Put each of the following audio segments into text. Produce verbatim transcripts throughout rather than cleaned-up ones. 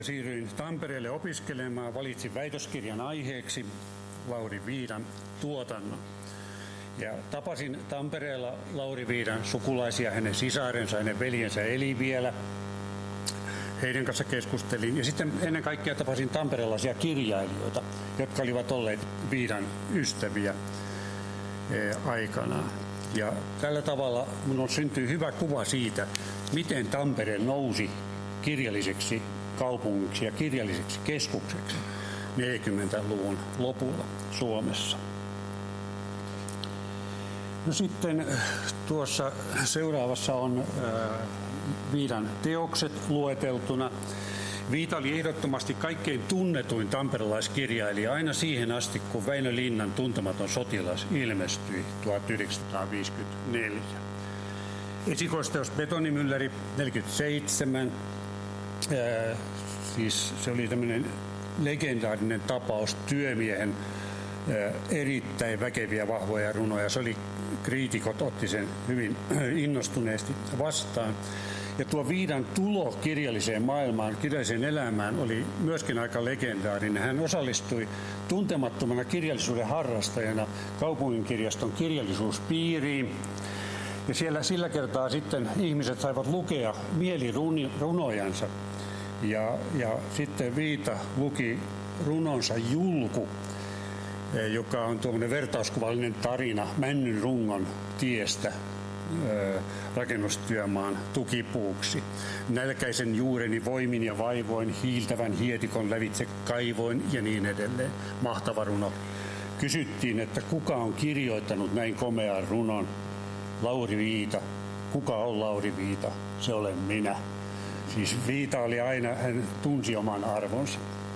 Siirryin Tampereelle opiskelemaan, valitsin väitöskirjan aiheeksi Lauri Viidan tuotannon. Ja tapasin Tampereella Lauri Viidan sukulaisia, hänen sisarensa, hänen veljensä eli vielä. Heidän kanssa keskustelin ja sitten ennen kaikkea tapasin tamperelaisia kirjailijoita, jotka olivat olleet Viidan ystäviä aikanaan. Ja tällä tavalla minulle syntyi hyvä kuva siitä, miten Tampere nousi kirjalliseksi kaupungiksi ja kirjalliseksi keskukseksi neljäkymmentäluvun lopulla Suomessa. No sitten tuossa seuraavassa on Viidan teokset lueteltuna. Viita oli ehdottomasti kaikkein tunnetuin tamperelaiskirjailija aina siihen asti, kun Väinö Linnan Tuntematon sotilas ilmestyi tuhatyhdeksänsataaviisikymmentäneljä. Esikoisteos Betonimylläri neljäkymmentäseitsemän. Ää, siis se oli tämmöinen legendaarinen tapaus työmiehen ää, erittäin väkeviä vahvoja runoja. Se oli, kriitikot otti sen hyvin innostuneesti vastaan. Ja tuo Viidan tulo kirjalliseen maailmaan, kirjalliseen elämään oli myöskin aika legendaarinen. Hän osallistui tuntemattomana kirjallisuuden harrastajana kaupunginkirjaston kirjallisuuspiiriin. Ja siellä sillä kertaa sitten ihmiset saivat lukea mielirunojansa. Ja, ja sitten Viita luki runonsa Julku, joka on tuommoinen vertauskuvallinen tarina Männyn rungon tiestä rakennustyömaan tukipuuksi. Nälkäisen juureni voimin ja vaivoin, hiiltävän hietikon lävitse kaivoin ja niin edelleen. Mahtava runo. Kysyttiin, että kuka on kirjoittanut näin komean runon. Lauri Viita. Kuka on Lauri Viita? Se olen minä. Siis Viita oli aina, hän tunsi oman arvonsa.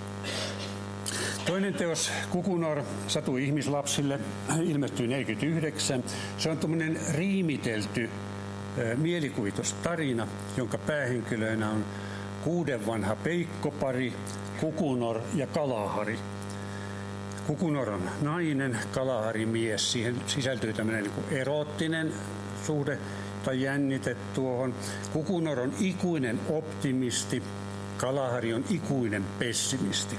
Toinen teos, Kukunor, Satu ihmislapsille, ilmestyi neljäkymmentäyhdeksän. Se on tuommoinen riimitelty mielikuvitustarina, jonka päähenkilöinä on kuuden vanha peikkopari, Kukunor ja Kalahari. Kukunor on nainen, Kalahari mies. Siihen sisältyy tämmöinen niin kuin eroottinen suhde tai jännite tuohon. Kukunor on ikuinen optimisti, Kalahari on ikuinen pessimisti.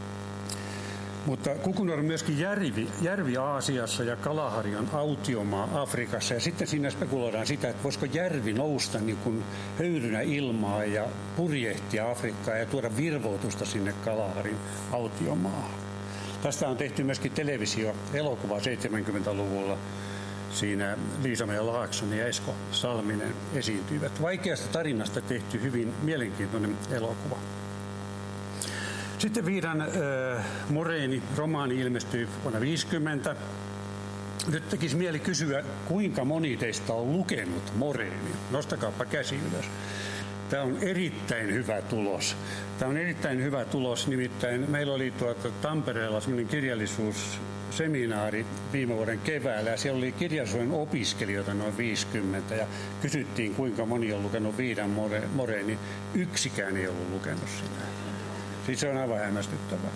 Mutta Kukunor on myöskin järvi, järvi Aasiassa ja Kalahari on autiomaa Afrikassa. Ja sitten siinä spekuloidaan sitä, että voisiko järvi nousta niin kuin höyrynä ilmaa ja purjehtia Afrikkaa ja tuoda virvoitusta sinne Kalaharin autiomaahan. Tästä on tehty myöskin televisio-elokuva seitsemänkymmentäluvulla. Siinä Liisa-Maija Laaksonen ja Esko Salminen esiintyivät. Vaikeasta tarinasta tehty hyvin mielenkiintoinen elokuva. Sitten Viidan äh, Moreeni romaani ilmestyi vuonna viisikymmentä. Nyt tekisi mieli kysyä, kuinka moni teistä on lukenut Moreeni. Nostakaapa käsi ylös. Tämä on erittäin hyvä tulos. Tämä on erittäin hyvä tulos, nimittäin meillä oli tuota Tampereella semmoinen kirjallisuusseminaari viime vuoden keväällä, ja siellä oli kirjallisuuden opiskelijoita noin viisikymmentä, ja kysyttiin, kuinka moni on lukenut Viidan Moreeni. Yksikään ei ollut lukenut sitä. Siis se on aivan hämmästyttävää.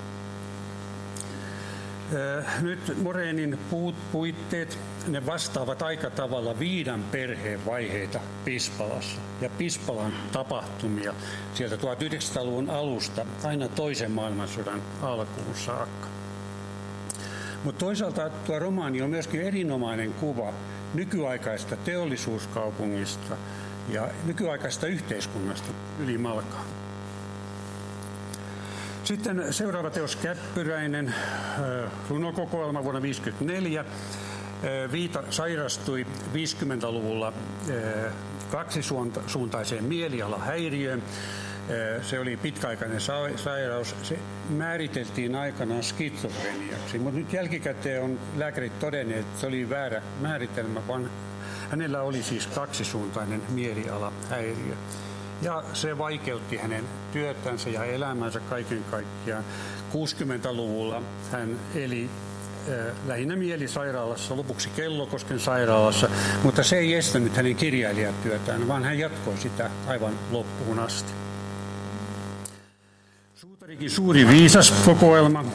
Nyt Moreenin puut, puitteet, ne vastaavat aika tavalla Viidan perheen vaiheita Pispalassa ja Pispalan tapahtumia sieltä tuhatyhdeksänsataaluvun alusta aina toisen maailmansodan alkuun saakka. Mutta toisaalta tuo romaani on myöskin erinomainen kuva nykyaikaista teollisuuskaupungista ja nykyaikaista yhteiskunnasta ylimalkaan. Sitten seuraava teos Käppyräinen, runokokoelma vuonna tuhatyhdeksänsataaviisikymmentäneljä. Viita sairastui viisikymmentäluvulla kaksisuuntaiseen mielialahäiriöön. Se oli pitkäaikainen sairaus. Se määriteltiin aikanaan skitsofreniaksi, mutta nyt jälkikäteen on lääkärit todenneet, että se oli väärä määritelmä, vaan hänellä oli siis kaksisuuntainen mielialahäiriö. Ja se vaikeutti hänen työtänsä ja elämänsä kaiken kaikkiaan. kuusikymmentäluvulla hän eli äh, lähinnä mielisairaalassa, lopuksi Kellokosken sairaalassa, mutta se ei estänyt hänen kirjailijatyötään, vaan hän jatkoi sitä aivan loppuun asti. Suutarikin suuri viisas kokoelma.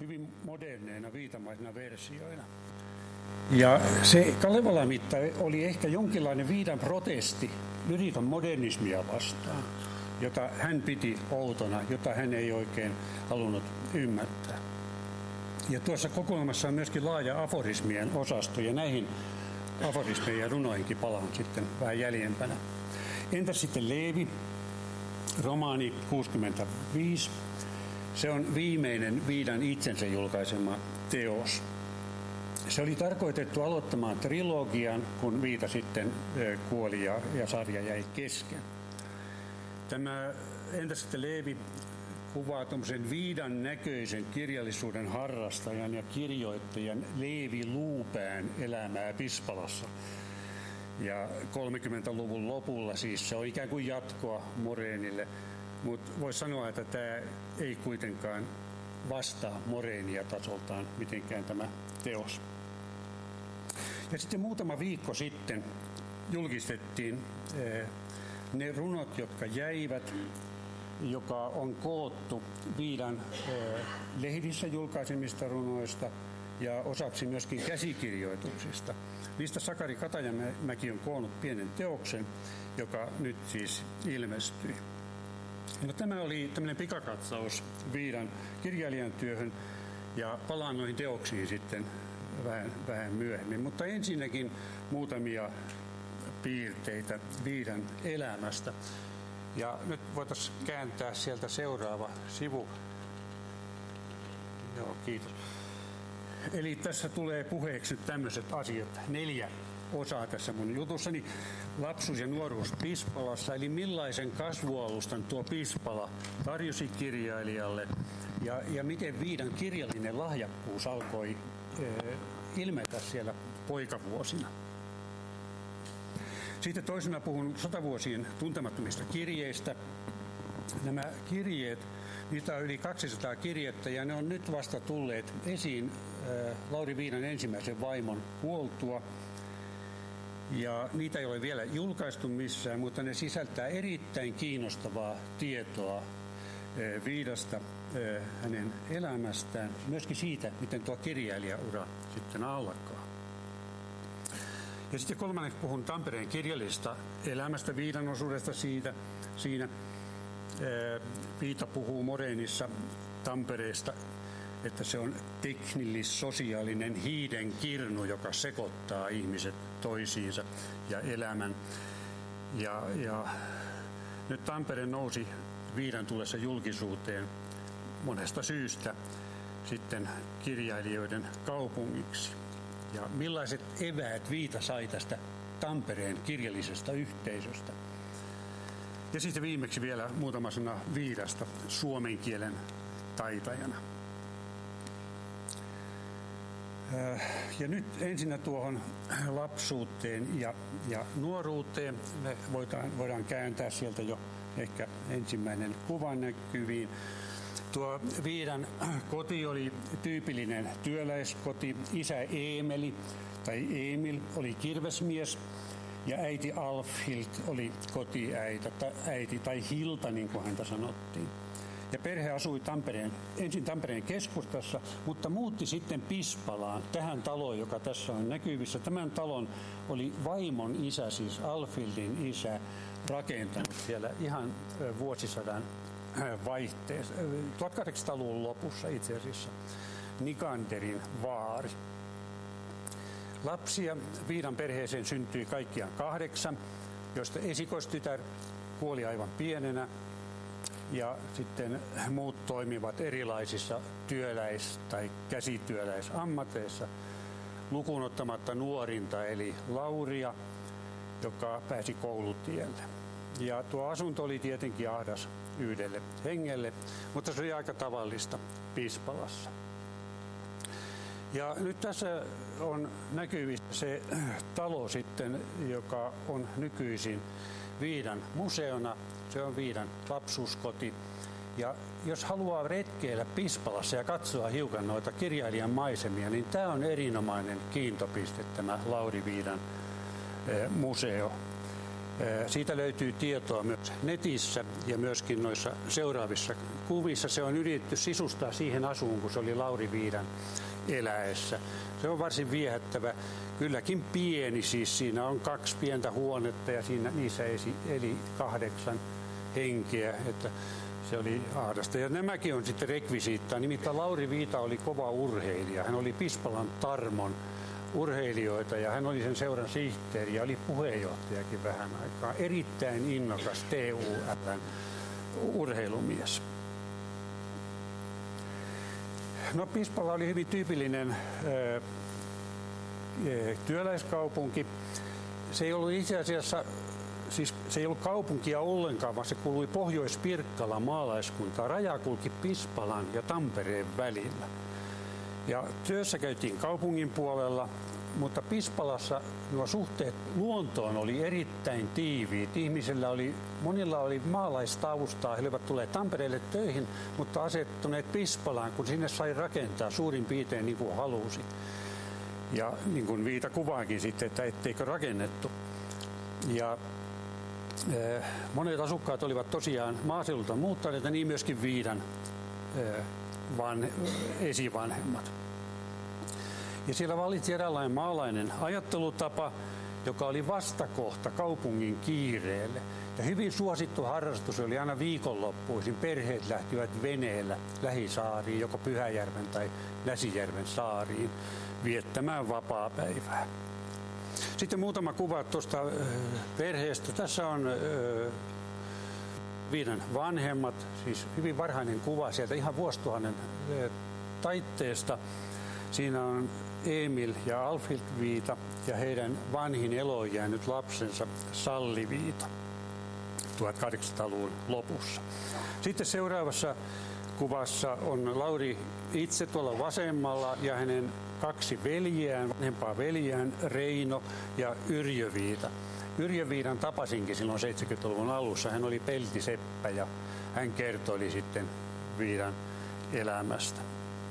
hyvin moderneina viitamaisina versioina. Ja se Kalevala-mitta oli ehkä jonkinlainen Viidan protesti lyriikan modernismia vastaan, jota hän piti outona, jota hän ei oikein halunnut ymmärtää. Ja tuossa kokoelmassa on myöskin laaja aforismien osasto, ja näihin aforismeihin ja runoihinkin palaan sitten vähän jäljempänä. Entäs sitten Leevi, romaani kuusikymmentäviisi. Se on viimeinen Viidan itsensä julkaisema teos. Se oli tarkoitettu aloittamaan trilogian, kun Viita sitten kuoli ja, ja sarja jäi kesken. Tämä Entäs sitten Leevi kuvaa tuommoisen Viidan näköisen kirjallisuuden harrastajan ja kirjoittajan Leevi Luupään elämää Pispalassa. Ja kolmekymmentäluvun lopulla siis se on ikään kuin jatkoa Moreenille, mutta voisi sanoa, että tämä ei kuitenkaan vastaa Moreenia tasoltaan mitenkään tämä teos. Ja sitten muutama viikko sitten julkistettiin ne runot, jotka jäivät, joka on koottu Viidan lehdissä julkaisemista runoista ja osaksi myöskin käsikirjoituksista. Niistä Sakari Katajamäki on koonnut pienen teoksen, joka nyt siis ilmestyi. No, tämä oli tämmöinen pikakatsaus Viidan kirjailijan työhön ja palaan noihin teoksiin sitten vähän, vähän myöhemmin. Mutta ensinnäkin muutamia piirteitä Viidan elämästä. Ja nyt voitaisiin kääntää sieltä seuraava sivu. Joo, kiitos. Eli tässä tulee puheeksi tämmöiset asiat, neljä osaa tässä mun jutussani. Lapsuus ja nuoruus Pispalassa, eli millaisen kasvualustan tuo Pispala tarjosi kirjailijalle ja, ja miten Viidan kirjallinen lahjakkuus alkoi eh, ilmetä siellä poikavuosina. Sitten toisena puhun sotavuosien tuntemattomista kirjeistä. Nämä kirjeet, niitä on yli kaksisataa kirjettä ja ne on nyt vasta tulleet esiin äh, Lauri Viidan ensimmäisen vaimon kuoltua. Ja niitä ei ole vielä julkaistu missään, mutta ne sisältää erittäin kiinnostavaa tietoa äh, Viidasta, äh, hänen elämästään, myöskin siitä, miten tuo kirjailijaura sitten alkaa. Ja sitten kolmanneksi puhun Tampereen kirjallisesta elämästä, Viidan osuudesta siitä, siinä. Viita puhuu Moreenissa Tampereesta, että se on teknillis-sosiaalinen hiiden kirnu, joka sekoittaa ihmiset toisiinsa ja elämän. Ja, ja nyt Tampere nousi Viidan tullessa julkisuuteen monesta syystä sitten kirjailijoiden kaupungiksi. Ja millaiset eväät Viita sai tästä Tampereen kirjallisesta yhteisöstä. Ja sitten viimeksi vielä muutama sana Viidasta suomen kielen taitajana. Ja nyt ensinnä tuohon lapsuuteen ja, ja nuoruuteen. Me voidaan, voidaan kääntää sieltä jo ehkä ensimmäinen kuva näkyviin. Tuo Viidan koti oli tyypillinen työläiskoti. Isä Eemeli tai Emil oli kirvesmies ja äiti Alfhild oli kotiäiti äiti, tai Hilta, niin kuin häntä sanottiin. Ja perhe asui Tampereen, ensin Tampereen keskustassa, mutta muutti sitten Pispalaan, tähän taloon, joka tässä on näkyvissä. Tämän talon oli vaimon isä, siis Alfhildin isä, rakentanut siellä ihan vuosisadan vaihteessa, tuhatkahdeksansataaluvun lopussa itse asiassa, Nikanderin vaari. Lapsia Viidan perheeseen syntyi kaikkiaan kahdeksan, joista esikoistytär kuoli aivan pienenä. Ja sitten muut toimivat erilaisissa työläis- tai käsityöläisammateissa, lukuun ottamatta nuorinta eli Lauria, joka pääsi koulutielle. Ja tuo asunto oli tietenkin ahdas yhdelle hengelle, mutta se oli aika tavallista Pispalassa. Ja nyt tässä on näkyvissä se talo sitten, joka on nykyisin Viidan museona. Se on Viidan lapsuuskoti. Ja jos haluaa retkeillä Pispalassa ja katsoa hiukan noita kirjailijan maisemia, niin tämä on erinomainen kiintopiste, tämä Lauri Viidan museo. Siitä löytyy tietoa myös netissä ja myöskin noissa seuraavissa kuvissa. Se on yritetty sisustaa siihen asuun, kun se oli Lauri Viidan eläessä. Se on varsin viehättävä. Kylläkin pieni, siis siinä on kaksi pientä huonetta ja siinä, niissä eli kahdeksan henkeä, että se oli ahdasta. Ja nämäkin on sitten rekvisiittaa. Nimittäin Lauri Viita oli kova urheilija. Hän oli Pispalan Tarmon urheilijoita ja hän oli sen seuran sihteeri ja oli puheenjohtajakin vähän aikaa. Erittäin innokas T U L:n urheilumies. No, Pispala oli hyvin tyypillinen ö, työläiskaupunki. Se ei ollut itse asiassa, siis se ei ollut kaupunkia ollenkaan, vaan se kuului Pohjois-Pirkkalan maalaiskuntaan. Raja kulki Pispalan ja Tampereen välillä. Ja työssä käytiin kaupungin puolella, mutta Pispalassa nuo suhteet luontoon oli erittäin tiiviit. Ihmisillä oli, monilla oli maalaistaustaa, he olivat tulleet Tampereelle töihin, mutta asettuneet Pispalaan, kun sinne sai rakentaa suurin piirtein niin kuin halusi. Ja niin kuin Viita kuvaakin sitten, että etteikö rakennettu. Ja eh, monet asukkaat olivat tosiaan maaseudulta muuttaneet ja niin myöskin Viidan eh, van, esivanhemmat. Ja siellä valitsi eräänlainen maalainen ajattelutapa, joka oli vastakohta kaupungin kiireelle. Ja hyvin suosittu harrastus oli aina viikonloppuisin. Perheet lähtivät veneellä lähisaariin, joko Pyhäjärven tai Näsijärven saariin viettämään vapaapäivää. Sitten muutama kuva tuosta perheestä. Tässä on Viidan vanhemmat, siis hyvin varhainen kuva sieltä ihan vuosituhannen taitteesta. Siinä on Emil ja Alfhild Viita ja heidän vanhin eloon jäänyt lapsensa Salli Viita tuhatkahdeksansataaluvun lopussa. Sitten seuraavassa kuvassa on Lauri itse tuolla vasemmalla ja hänen kaksi veljeään, vanhempaa veljeään Reino ja Yrjö Viita. Yrjö Viidan tapasinkin silloin seitsemänkymmentäluvun alussa. Hän oli peltiseppä ja hän kertoi sitten Viidan elämästä.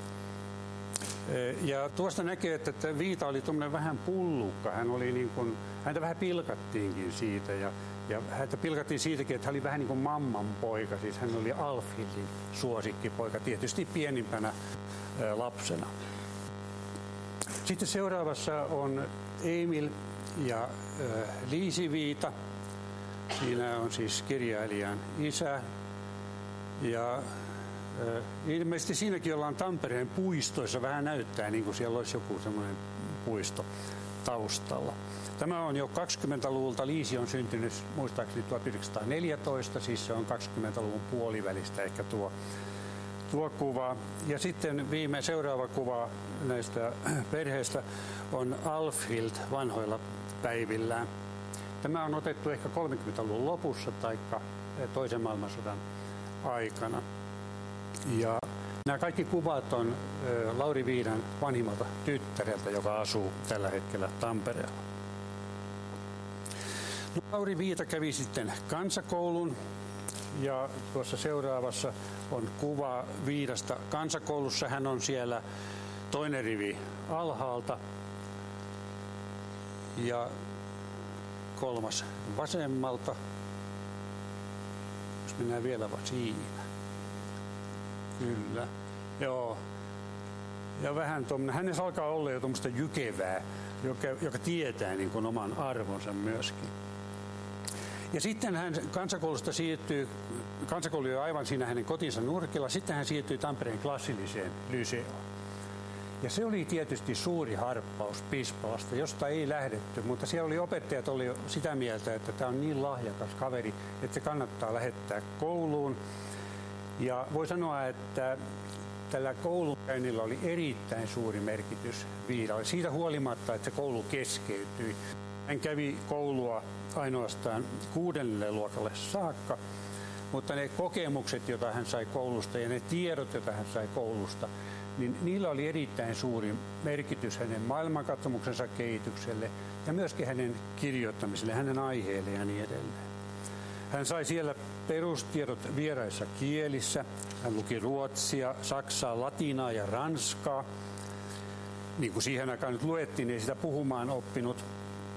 Ja tuosta näkee, että Viita oli tuommoinen vähän pullukka. Hän oli niin kuin, häntä vähän pilkattiinkin siitä ja, ja häntä pilkattiin siitäkin, että hän oli vähän niin kuin mamman poika. Siis hän oli Alfhildin suosikkipoika, tietysti pienimpänä ä, lapsena. Sitten seuraavassa on Emil ja ä, Liisi Viita. Siinä on siis kirjailijan isä ja ilmeisesti siinäkin ollaan Tampereen puistoissa. Vähän näyttää niin kuin siellä olisi joku semmoinen puisto taustalla. Tämä on jo kaksikymmentäluvulta. Liisi on syntynyt muistaakseni tuhatyhdeksänsataaneljätoista, siis se on kaksikymmentäluvun puolivälistä ehkä tuo, tuo kuva. Ja sitten viime seuraava kuva näistä perheistä on Alfhild vanhoilla päivillään. Tämä on otettu ehkä kolmekymmentäluvun lopussa tai toisen maailmansodan aikana. Ja nämä kaikki kuvat on ä, Lauri Viidan vanhimmalta tyttäreltä, joka asuu tällä hetkellä Tampereella. No, Lauri Viita kävi sitten kansakoulun ja tuossa seuraavassa on kuva Viidasta kansakoulussa. Hän on siellä toinen rivi alhaalta ja kolmas vasemmalta. Jos mennään vielä vaan siinä. Kyllä, joo. Ja vähän tuommoinen, hänessä alkaa olla jo tuommoista jykevää, joka, joka tietää niin kuin oman arvonsa myöskin. Ja sitten hän kansakoulusta siirtyy, kansakoulu on aivan siinä hänen kotinsa nurkilla, sitten hän siirtyy Tampereen klassilliseen lyseoon. Ja se oli tietysti suuri harppaus Pispalasta, josta ei lähdetty, mutta siellä oli opettajat oli sitä mieltä, että tämä on niin lahjakas kaveri, että se kannattaa lähettää kouluun. Ja voi sanoa, että tällä koulunkäynnillä oli erittäin suuri merkitys Viidalle. Siitä huolimatta, että se koulu keskeytyi. Hän kävi koulua ainoastaan kuudennelle luokalle saakka, mutta ne kokemukset, joita hän sai koulusta ja ne tiedot, joita hän sai koulusta, niin niillä oli erittäin suuri merkitys hänen maailmankatsomuksensa kehitykselle ja myöskin hänen kirjoittamiselle, hänen aiheelle ja niin edelleen. Hän sai siellä perustiedot vieraissa kielissä. Hän luki ruotsia, saksaa, latinaa ja ranskaa. Niin kuin siihen aikaan nyt luettiin, ei sitä puhumaan oppinut.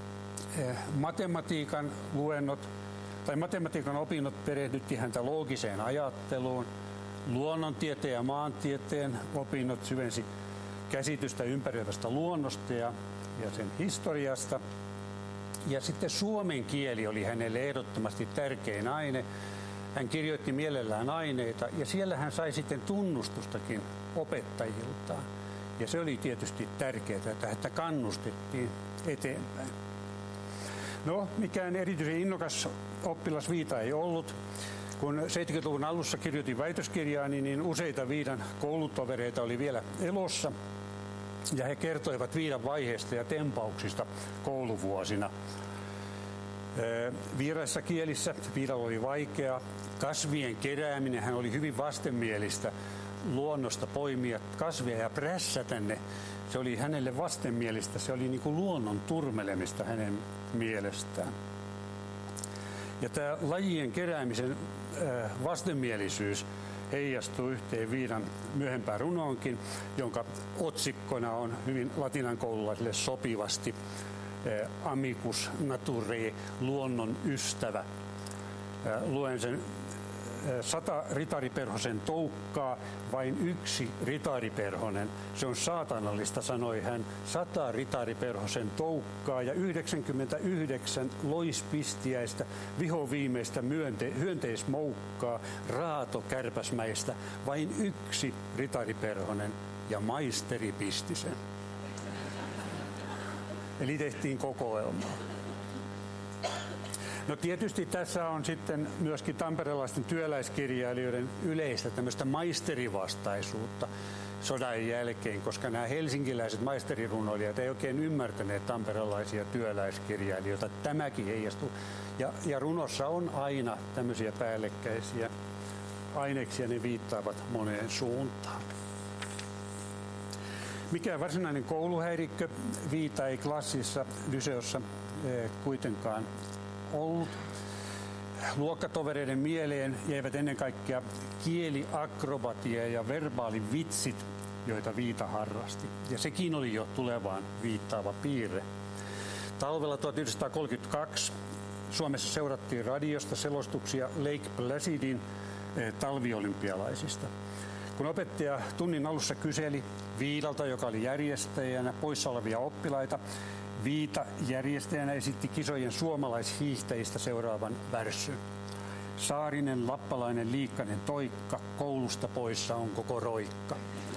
matematiikan luennot tai matematiikan opinnot perehdytti häntä loogiseen ajatteluun. Luonnontieteen ja maantieteen opinnot syvensi käsitystä ympäröivästä luonnosta ja, ja sen historiasta. Ja sitten suomen kieli oli hänelle ehdottomasti tärkein aine. Hän kirjoitti mielellään aineita ja siellä hän sai sitten tunnustustakin opettajiltaan. Ja se oli tietysti tärkeää, että häntä kannustettiin eteenpäin. No, mikään erityisen innokas oppilas Viita ei ollut. Kun seitsemänkymmentäluvun alussa kirjoitin väitöskirjaani, niin useita Viidan koulutovereita oli vielä elossa. Ja he kertoivat Viidan vaiheista ja tempauksista kouluvuosina. Vieraissa kielissä Viidalla oli vaikeaa. Kasvien kerääminen, hän oli hyvin vastenmielistä luonnosta poimia kasveja ja prässätä ne. Se oli hänelle vastenmielistä, se oli niin kuin luonnon turmelemista hänen mielestään. Ja tämä lajien keräämisen vastenmielisyys heijastuu yhteen Viidan myöhempään runoonkin, jonka otsikkona on hyvin latinan koululaisille sopivasti amicus naturae, luonnon ystävä. Luen sen. Sata ritariperhosen toukkaa, vain yksi ritariperhonen. Se on saatanallista, sanoi hän. Sata ritariperhosen toukkaa ja yhdeksänkymmentäyhdeksän loispistiäistä vihoviimeistä myönte- hyönteismoukkaa raato kärpäsmäistä. Vain yksi ritariperhonen ja maisteri pisti sen. Eli tehtiin kokoelmaa. No tietysti tässä on sitten myöskin tamperelaisten työläiskirjailijoiden yleistä tämmöistä maisterivastaisuutta sodan jälkeen, koska nämä helsinkiläiset maisterirunoilijat ei oikein ymmärtäneet tamperelaisia työläiskirjailijoita. Tämäkin heijastuu. Ja, ja runossa on aina tämmöisiä päällekkäisiä aineksia, ne viittaavat moneen suuntaan. Mikään varsinainen kouluhäirikkö Viita ei klassissa lyseossa eh, kuitenkaan ollut. Luokkatovereiden mieleen jäivät ennen kaikkea kieliakrobatia ja verbaalivitsit, joita Viita harrasti. Ja sekin oli jo tulevaan viittaava piirre. Talvella tuhatyhdeksänsataakolmekymmentäkaksi Suomessa seurattiin radiosta selostuksia Lake Placidin talviolympialaisista. Kun opettaja tunnin alussa kyseli Viidalta, joka oli järjestäjänä, poissa olevia oppilaita, Viita järjestäjänä esitti kisojen suomalaishiihtäjistä seuraavan värssyn. Saarinen, lappalainen, Liikkanen, Toikka, koulusta poissa on koko roikka.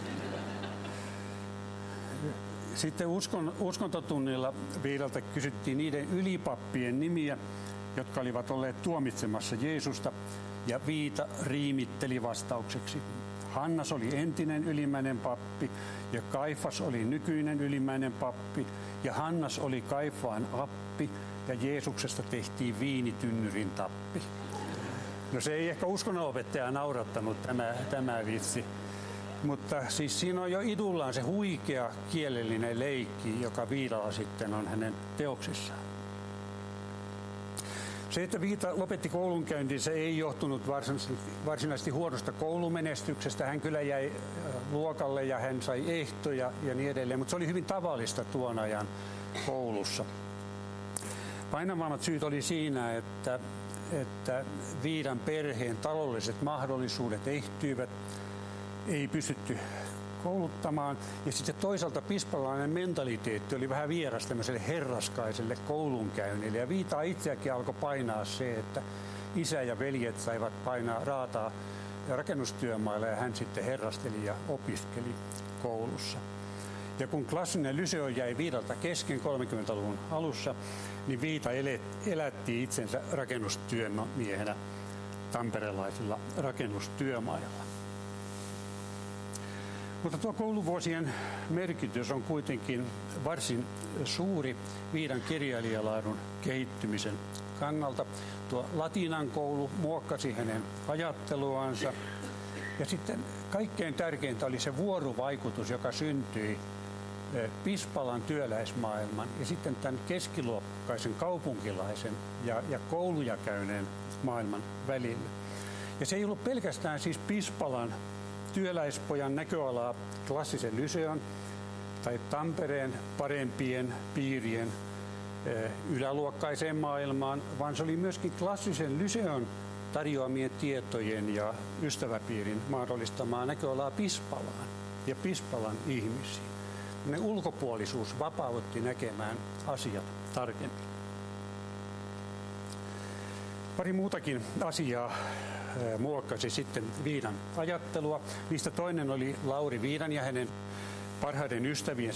Sitten uskon, uskontotunnilla Viidalta kysyttiin niiden ylipappien nimiä, jotka olivat olleet tuomitsemassa Jeesusta, ja Viita riimitteli vastaukseksi. Hannas oli entinen ylimmäinen pappi ja Kaifas oli nykyinen ylimmäinen pappi ja Hannas oli Kaifaan appi ja Jeesuksesta tehtiin viinitynnyrin tappi. No se ei ehkä uskonnonopettajaa naurattanut tämä, tämä vitsi, mutta siis siinä on jo idullaan se huikea kielellinen leikki, joka Viidalla sitten on hänen teoksissaan. Se, että Viita lopetti koulunkäyntinsä, ei johtunut varsinaisesti, varsinaisesti huonosta koulumenestyksestä. Hän kyllä jäi luokalle ja hän sai ehtoja ja niin edelleen, mutta se oli hyvin tavallista tuon ajan koulussa. Painavammat syyt oli siinä, että, että Viidan perheen taloudelliset mahdollisuudet ehtyivät, ei pystytty kouluttamaan. Ja sitten toisaalta pispalainen mentaliteetti oli vähän vieras tämmöiselle herraskaiselle koulunkäynnille. Ja Viitaa itseäkin alkoi painaa se, että isä ja veljet saivat painaa raataa rakennustyömailla ja hän sitten herrasteli ja opiskeli koulussa. Ja kun klassinen lyseo jäi Viidalta kesken kolmekymmentäluvun alussa, niin Viita elätti itsensä rakennustyömiehenä tamperelaisilla rakennustyömailla. Mutta tuo kouluvuosien merkitys on kuitenkin varsin suuri Viidan kirjailijalaadun kehittymisen kannalta. Tuo latinan koulu muokkasi hänen ajatteluansa. Ja sitten kaikkein tärkeintä oli se vuorovaikutus, joka syntyi Pispalan työläismaailman ja sitten tämän keskiluokkaisen kaupunkilaisen ja, ja kouluja käyneen maailman välillä. Ja se ei ollut pelkästään siis Pispalan työläispojan näköalaa klassisen lyseon tai Tampereen parempien piirien yläluokkaiseen maailmaan, vaan se oli myöskin klassisen lyseon tarjoamien tietojen ja ystäväpiirin mahdollistamaa näköalaa Pispalaan ja Pispalan ihmisiin. Ne ulkopuolisuus vapautti näkemään asiat tarkemmin. Pari muutakin asiaa muokkasi sitten Viidan ajattelua. Niistä toinen oli Lauri Viidan ja hänen parhaiden ystäviensä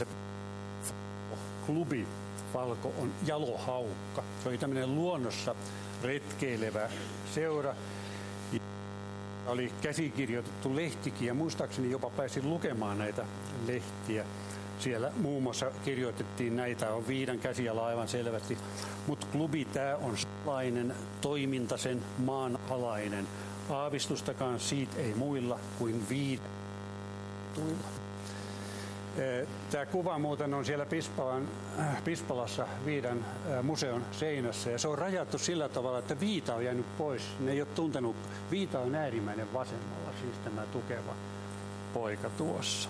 klubi Falko on Jalohaukka. Se oli tämmöinen luonnossa retkeilevä seura. Oli käsikirjoitettu lehtikin ja muistaakseni jopa pääsin lukemaan näitä lehtiä. Siellä muun muassa kirjoitettiin näitä, on Viidan käsiala aivan selvästi, mutta klubi tämä on salainen, toimintasen maanalainen. Aavistustakaan siitä ei muilla kuin Viidan. Tämä kuva muuten on siellä Pispalan, Pispalassa Viidan museon seinässä ja se on rajattu sillä tavalla, että Viita on jäänyt pois. Ne ei ole tuntenut, Viita on äärimmäinen vasemmalla, siis tämä tukeva poika tuossa.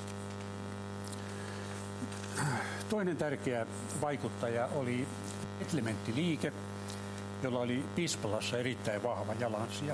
Toinen tärkeä vaikuttaja oli Etlementtiliike, jolla oli Pispalassa erittäin vahva jalansija.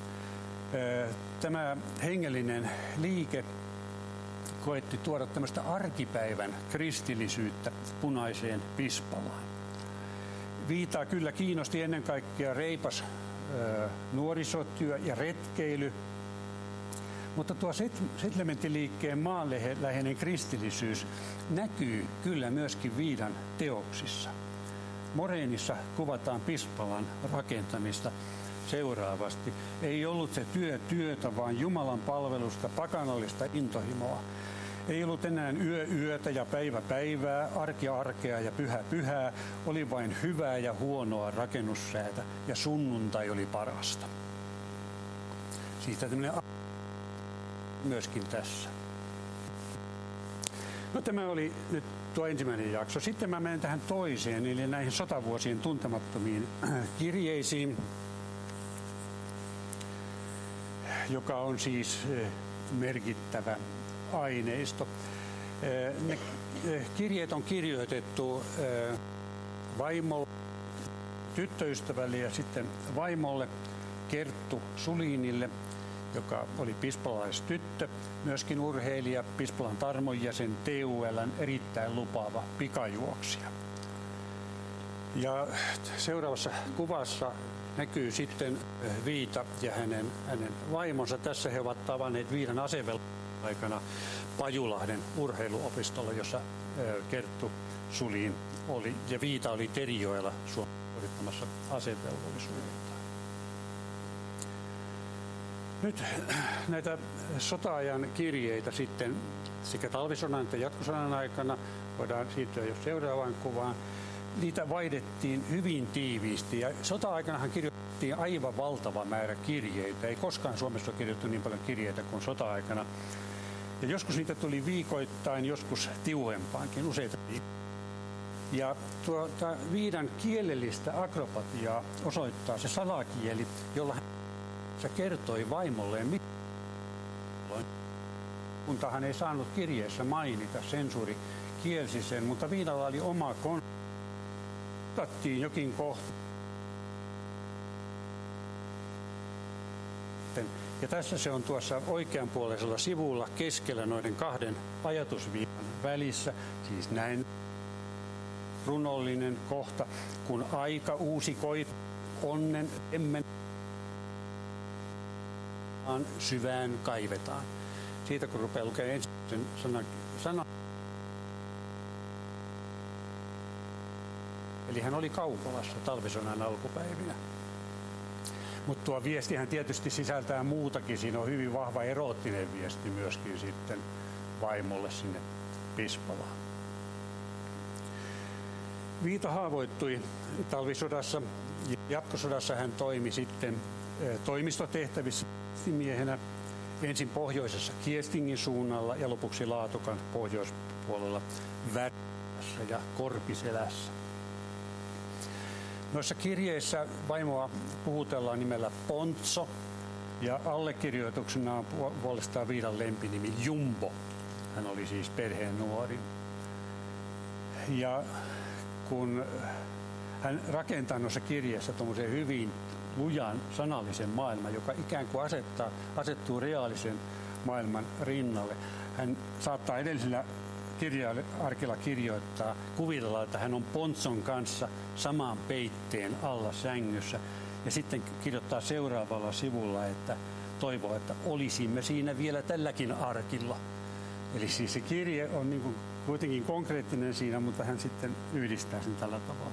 Tämä hengellinen liike koetti tuoda tämmöistä arkipäivän kristillisyyttä punaiseen Pispalaan. Viitaa kyllä kiinnosti ennen kaikkea reipas ö, nuorisotyö ja retkeily, mutta tuo Setlementtiliikkeen maanläheinen kristillisyys näkyy kyllä myöskin Viidan teoksissa. Moreenissa kuvataan Pispalan rakentamista seuraavasti. Ei ollut se työ työtä, vaan Jumalan palvelusta, pakanallista intohimoa. Ei ollut enää yö yötä ja päivä päivää, arki arkea ja pyhä pyhää. Oli vain hyvää ja huonoa rakennussäätä ja sunnuntai oli parasta. Siitä tämmöinen myöskin tässä. No tämä oli nyt tuo ensimmäinen jakso. Sitten mä menen tähän toiseen, eli näihin sotavuosien tuntemattomiin kirjeisiin, joka on siis merkittävä aineisto. Ne kirjeet on kirjoitettu vaimolle, tyttöystävälle ja sitten vaimolle Kerttu Sulinille, joka oli pispalaistyttö, myöskin urheilija, Pispalan Tarmon jäsen, T U L:n erittäin lupaava pikajuoksija. Ja seuraavassa kuvassa näkyy sitten Viita ja hänen, hänen vaimonsa. Tässä he ovat tavanneet Viidan asevelvollisuuden aikana Pajulahden urheiluopistolla, jossa Kerttu Sulin oli ja Viita oli Terijoella suorittamassa asevelvollisuutta. Nyt näitä sota-ajan kirjeitä sitten sekä talvisodan että jatkosodan aikana, voidaan siirtyä jo seuraavaan kuvaan, niitä vaihdettiin hyvin tiiviisti ja sota-aikanahan kirjoitettiin aivan valtava määrä kirjeitä. Ei koskaan Suomessa ole kirjoitettu niin paljon kirjeitä kuin sota-aikana. Ja joskus niitä tuli viikoittain, joskus tiuhempaankin, useita viikkoja. Ja tuota, Viidan kielellistä akrobatiaa osoittaa se salakieli, jolla se kertoi vaimolleen, mitä kuntahan ei saanut kirjeessä mainita, sensuuri kielsi sen, mutta Viidalla oli oma konsepti. Otattiin jokin kohta. Ja tässä se on tuossa oikeanpuoleisella sivulla keskellä noiden kahden ajatusviivan välissä, siis näin runollinen kohta, kun aika uusi koit onnen emmen syvään kaivetaan. Siitä kun rupeaa lukemaan ensimmäisen sanan, sanan. Eli hän oli Kaukolassa talvisodan alkupäivinä. Mutta tuo viestihän tietysti sisältää muutakin. Siinä on hyvin vahva eroottinen viesti myöskin sitten vaimolle sinne Pispalaan. Viita haavoittui talvisodassa. Jatkosodassa hän toimi sitten toimistotehtävissä miehenä ensin pohjoisessa Kiestingin suunnalla ja lopuksi Laatokan pohjoispuolella Värsässä ja Korpiselässä. Noissa kirjeissä vaimoa puhutellaan nimellä Pontso ja allekirjoituksena on puolestaan Viidan lempinimi Jumbo. Hän oli siis perheen nuori. Ja kun hän rakentaa noissa kirjeessä tuommoisen hyvin lujan sanallisen maailman, joka ikään kuin asettaa, asettuu reaalisen maailman rinnalle. Hän saattaa edellisellä kirja-arkilla kirjoittaa, kuvitella, että hän on Pontson kanssa saman peitteen alla sängyssä. Ja sitten kirjoittaa seuraavalla sivulla, että toivoo, että olisimme siinä vielä tälläkin arkilla. Eli siis se kirje on niin kuin kuitenkin konkreettinen siinä, mutta hän sitten yhdistää sen tällä tavalla.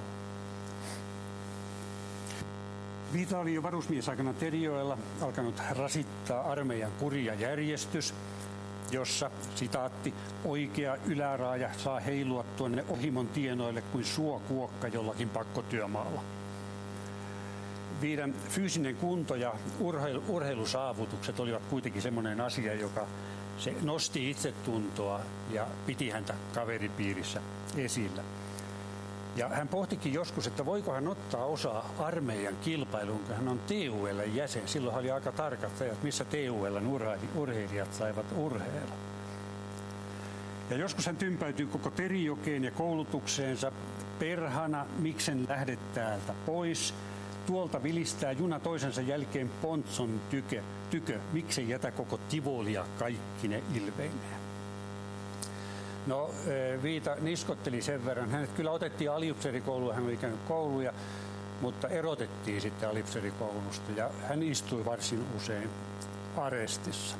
Viita oli jo varusmiesaikana Terijoella alkanut rasittaa armeijan kuri ja järjestys, jossa, sitaatti, oikea yläraaja saa heilua tuonne ohimon tienoille kuin suokuokka jollakin pakkotyömaalla. Viidan fyysinen kunto ja urheilu, urheilusaavutukset olivat kuitenkin semmoinen asia, joka se nosti itsetuntoa ja piti häntä kaveripiirissä esillä. Ja hän pohtikin joskus, että voiko hän ottaa osaa armeijan kilpailuun, kun hän on T U L:n jäsen. Silloin oli aika tarkat ajat, missä T U L:n urheilijat saivat urheilla. Ja joskus hän tympäytyy koko Terijokeen ja koulutukseensa. Perhana, miksen lähdet täältä pois? Tuolta vilistää juna toisensa jälkeen Pontson tykö, tykö. Miksen jätä koko Tivolia kaikkine ilveineen? No, Viita niskotteli sen verran. Hänet kyllä otettiin aliupseerikouluun, hän oli käynyt kouluja, mutta erotettiin sitten aliupseerikoulusta ja hän istui varsin usein arestissa.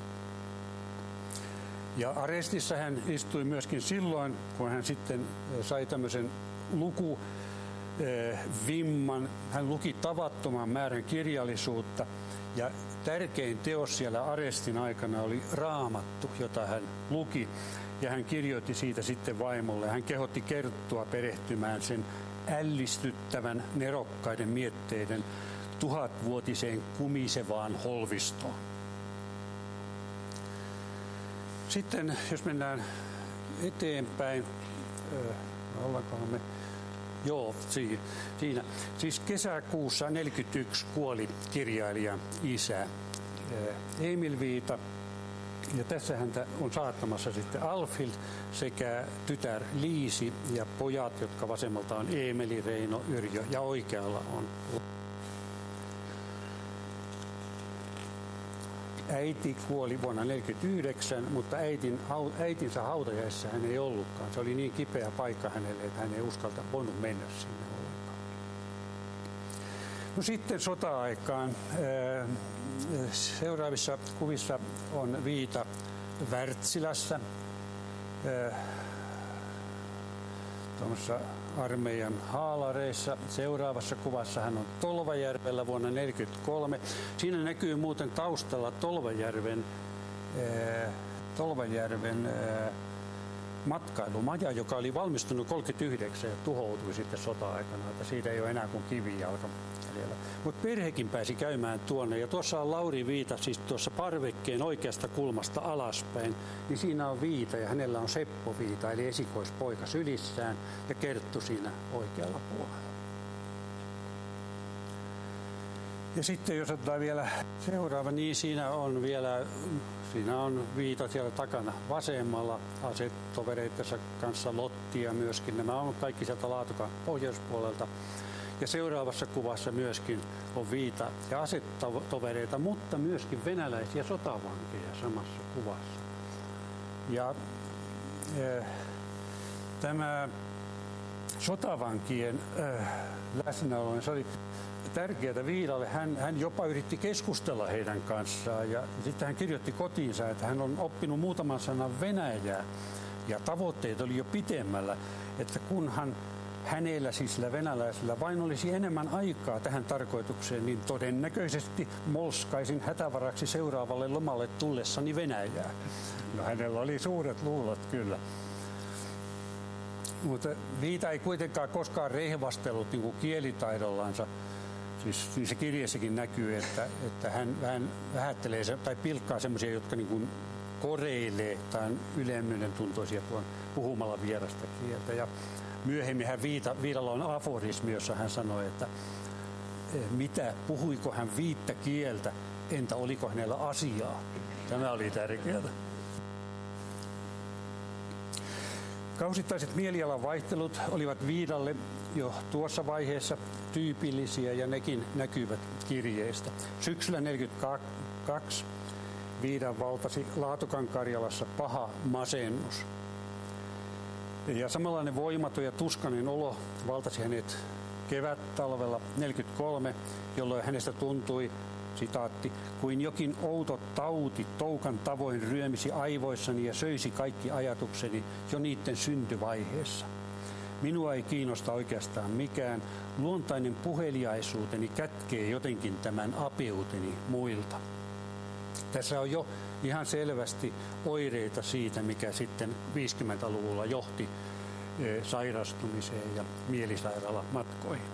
Ja arestissa hän istui myöskin silloin, kun hän sitten sai tämmöisen luku vimman. Hän luki tavattoman määrän kirjallisuutta ja tärkein teos siellä arestin aikana oli Raamattu, jota hän luki. Ja hän kirjoitti siitä sitten vaimolle. Hän kehotti Kerttua perehtymään sen ällistyttävän nerokkaiden mietteiden tuhatvuotiseen kumisevaan holvistoon. Sitten jos mennään eteenpäin, äh, ollaankohan me, joo, siinä. Siis kesäkuussa neljäkymmentäyksi kuoli kirjailijan isä äh, Emil Viita. Ja tässä häntä on saattamassa sitten Alfhild sekä tytär Liisi ja pojat, jotka vasemmalta on Eemeli, Reino, Yrjö ja oikealla on. Äiti kuoli vuonna tuhatyhdeksänsataaneljäkymmentäyhdeksän, mutta äitin, äitinsä hautajaisissa hän ei ollutkaan. Se oli niin kipeä paikka hänelle, että hän ei uskalta voinut mennä sinne ollenkaan. No sitten sota-aikaan. Seuraavissa kuvissa on Viita Wärtsilässä, tuollaisessa armeijan haalareissa. Seuraavassa kuvassa hän on Tolvajärvellä vuonna tuhatyhdeksänsataaneljäkymmentäkolme. Siinä näkyy muuten taustalla Tolvajärven, Tolvajärven matkailumaja, joka oli valmistunut kolmekymmentäyhdeksän ja tuhoutui sitten sota-aikana, että siitä ei ole enää kuin kivijalka. Mutta perhekin pääsi käymään tuonne ja tuossa on Lauri Viita, siis tuossa parvekkeen oikeasta kulmasta alaspäin, niin siinä on Viita ja hänellä on Seppo Viita, eli esikoispoika sylissään ja Kerttu siinä oikealla puolella. Ja sitten jos otetaan vielä seuraava, niin siinä on vielä, siinä on Viita siellä takana vasemmalla asetovereittensa kanssa Lottia myöskin. Nämä on kaikki sieltä Laatokan pohjoispuolelta. Ja seuraavassa kuvassa myöskin on Viita ja asetovereita, mutta myöskin venäläisiä sotavankeja samassa kuvassa. Ja äh, tämä sotavankien äh, läsnäolo, se oli tärkeää Viidalle. Hän, hän jopa yritti keskustella heidän kanssaan ja sitten hän kirjoitti kotiinsa, että hän on oppinut muutaman sanan venäjää ja tavoitteet oli jo pitemmällä, että kunhan hänellä, siis sillä venäläisellä, vain olisi enemmän aikaa tähän tarkoitukseen, niin todennäköisesti molskaisin hätävaraksi seuraavalle lomalle tullessani Venäjää. No hänellä oli suuret luulot kyllä. Mutta Viita ei kuitenkaan koskaan rehvastellut niin kuin kielitaidollansa. Siis niin se kirjeessäkin näkyy, että, että hän vähän vähättelee tai pilkkaa semmoisia, jotka niin kuin koreilee tai ylemmyyden tuntoisia puhumalla vierasta kieltä. Ja myöhemmin hän Viita, Viidalla on aforismi, jossa hän sanoi, että mitä, puhuiko hän viittä kieltä, entä oliko hänellä asiaa. Tämä oli tärkeää. Kausittaiset mielialan vaihtelut olivat Viidalle jo tuossa vaiheessa tyypillisiä ja nekin näkyvät kirjeistä. Syksyllä neljäkymmentäkaksi Viidan valtasi Laatokan-Karjalassa paha masennus. Ja samanlainen voimaton ja tuskainen olo valtasi hänet kevät-talvella neljäkymmentäkolme, jolloin hänestä tuntui, sitaatti, kuin jokin outo tauti toukan tavoin ryömisi aivoissani ja söisi kaikki ajatukseni jo niiden syntyvaiheessa. Minua ei kiinnosta oikeastaan mikään. Luontainen puheliaisuuteni kätkee jotenkin tämän apeuteni muilta. Tässä on jo ihan selvästi oireita siitä, mikä sitten viisikymmentäluvulla johti sairastumiseen ja mielisairaalamatkoihin.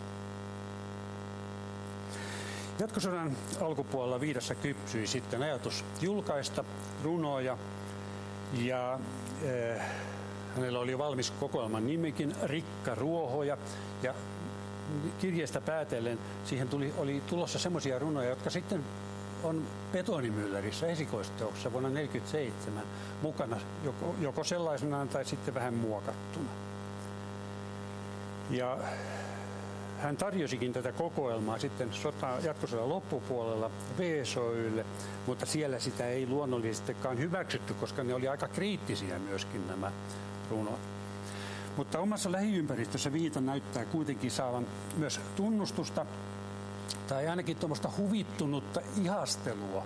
Jatkosodan alkupuolella Viidassa kypsyi sitten ajatus julkaista runoja ja äh, hänellä oli valmis kokoelman nimikin Rikka Ruohoja ja kirjeestä päätellen siihen tuli, oli tulossa semmoisia runoja, jotka sitten on Betonimyllärissä esikoisteoksessa vuonna tuhatyhdeksänsataaneljäkymmentäseitsemän mukana joko, joko sellaisenaan tai sitten vähän muokattuna. Ja hän tarjosikin tätä kokoelmaa sitten sota, jatkosodan loppupuolella V S Oy:lle, mutta siellä sitä ei luonnollisestikaan hyväksytty, koska ne oli aika kriittisiä myöskin nämä runot. Mutta omassa lähiympäristössä Viita näyttää kuitenkin saavan myös tunnustusta tai ainakin tuommoista huvittunutta ihastelua.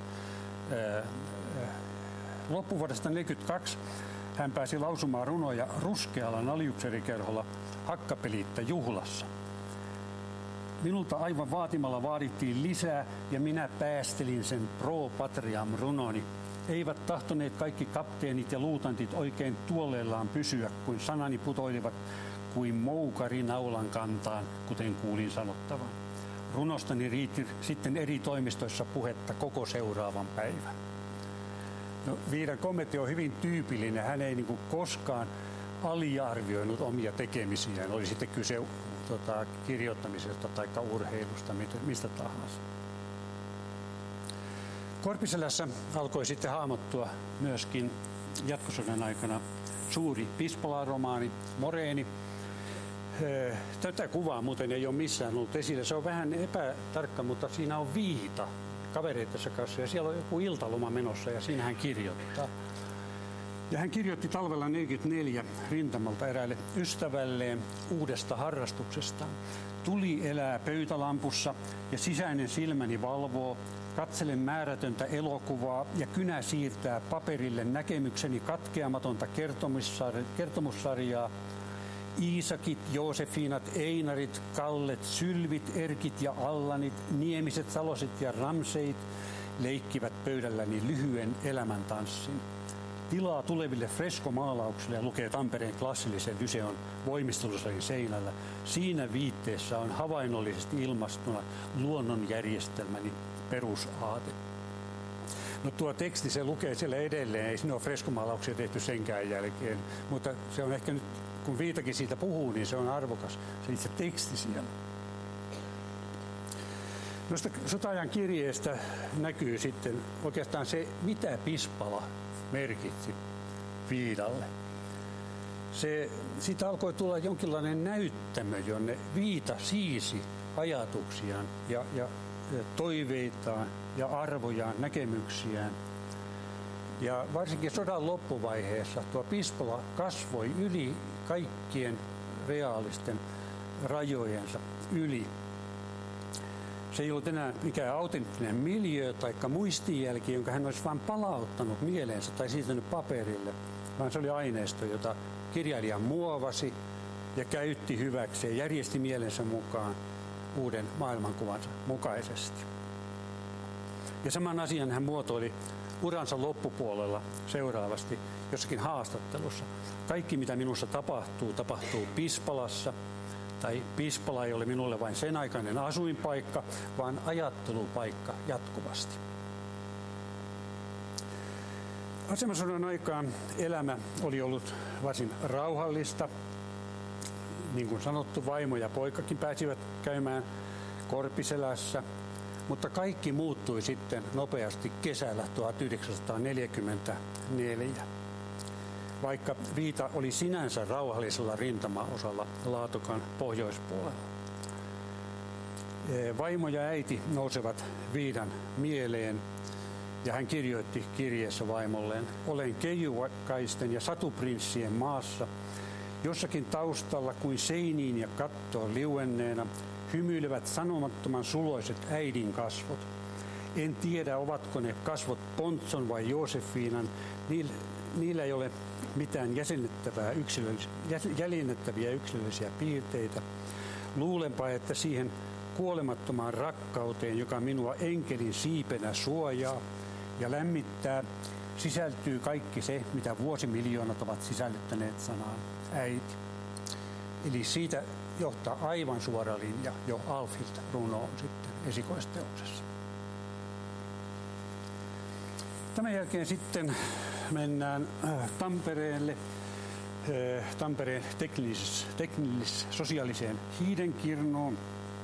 Loppuvuodesta tuhatyhdeksänsataaneljäkymmentäkaksi hän pääsi lausumaan runoja Ruskealan aliupseerikerholla Hakkapeliittä juhlassa. Minulta aivan vaatimalla vaadittiin lisää ja minä päästelin sen pro patriam runoni. Eivät tahtoneet kaikki kapteenit ja luutantit oikein tuolleellaan pysyä, kuin sanani putoilivat kuin moukari naulan kantaan, kuten kuulin sanottavan. Runostani riitti sitten eri toimistoissa puhetta koko seuraavan päivän. No, Viidan kommentti on hyvin tyypillinen. Hän ei niin kuin koskaan aliarvioinut omia tekemisiään. Oli sitten kyse tota, kirjoittamisesta tai urheilusta, mistä tahansa. Korpiselässä alkoi sitten hahmottua myöskin jatkosodan aikana suuri Pispola-romaani, Moreeni. Tätä kuvaa muuten ei ole missään ollut esillä. Se on vähän epätarkka, mutta siinä on Viita kavereittensa kanssa ja siellä on joku iltaloma menossa ja siinä hän kirjoittaa. Ja hän kirjoitti talvella neljäkymmentäneljä rintamalta eräälle ystävälleen uudesta harrastuksestaan. Tuli elää pöytälampussa ja sisäinen silmäni valvoo. Katselen määrätöntä elokuvaa ja kynä siirtää paperille näkemykseni katkeamatonta kertomussar- kertomussarjaa. Iisakit, Joosefiinat, Einarit, Kallet, Sylvit, Erkit ja Allanit, Niemiset, Saloset ja Ramseit leikkivät pöydälläni lyhyen elämäntanssin. Tilaa tuleville freskomaalauksille lukee Tampereen klassillisen lyseon voimistelusalin seinällä. Siinä viitteessä on havainnollisesti ilmastuna luonnonjärjestelmäni perusaate. No tuo teksti, se lukee siellä edelleen, ei siinä ole freskomaalauksia tehty senkään jälkeen, mutta se on ehkä nyt, kun Viitakin siitä puhuu, niin se on arvokas, se itse teksti siellä. Noista sota-ajan kirjeestä näkyy sitten oikeastaan se, mitä Pispala merkitsi Viidalle. Se, siitä alkoi tulla jonkinlainen näyttämö, jonne Viita siisi ajatuksiaan ja, ja toiveitaan ja arvojaan, näkemyksiään. Ja varsinkin sodan loppuvaiheessa tuo Pispola kasvoi yli kaikkien reaalisten rajojensa yli. Se ei ollut enää mikään autenttinen miljöö tai muistijälki, jonka hän olisi vain palauttanut mieleensä tai siirtänyt paperille, vaan se oli aineisto, jota kirjailija muovasi ja käytti hyväksi ja järjesti mielensä mukaan uuden maailmankuvansa mukaisesti. Ja saman asian hän muotoili uransa loppupuolella seuraavasti jossakin haastattelussa. Kaikki, mitä minussa tapahtuu, tapahtuu Pispalassa. Tai Pispola ei ole minulle vain sen aikainen asuinpaikka, vaan ajattelupaikka jatkuvasti. Asemasodan aikaan elämä oli ollut varsin rauhallista. Niin kuin sanottu, vaimo ja poikakin pääsivät käymään Korpiselässä, mutta kaikki muuttui sitten nopeasti kesällä tuhatyhdeksänsataaneljäkymmentäneljä. vaikka Viita oli sinänsä rauhallisella rintamaosalla Laatokan pohjoispuolella. Vaimo ja äiti nousevat Viidan mieleen ja hän kirjoitti kirjeessä vaimolleen: olen keijukaisten ja satuprinssien maassa, jossakin taustalla kuin seiniin ja kattoon liuenneena hymyilevät sanomattoman suloiset äidin kasvot. En tiedä, ovatko ne kasvot Pontson vai Joosefiinan. Niillä ei ole mitään jäsennettävää yksilöllis- jäljennettäviä yksilöllisiä piirteitä. Luulenpa, että siihen kuolemattomaan rakkauteen, joka minua enkelin siipenä suojaa ja lämmittää, sisältyy kaikki se, mitä vuosimiljoonat ovat sisällyttäneet sanaan äiti. Eli siitä johtaa aivan suora linja jo Alfilta runoon sitten esikoisteoksessa. Tämän jälkeen sitten mennään Tampereelle, Tampereen teknillis, teknillis-sosiaaliseen Hiidenkirnuun.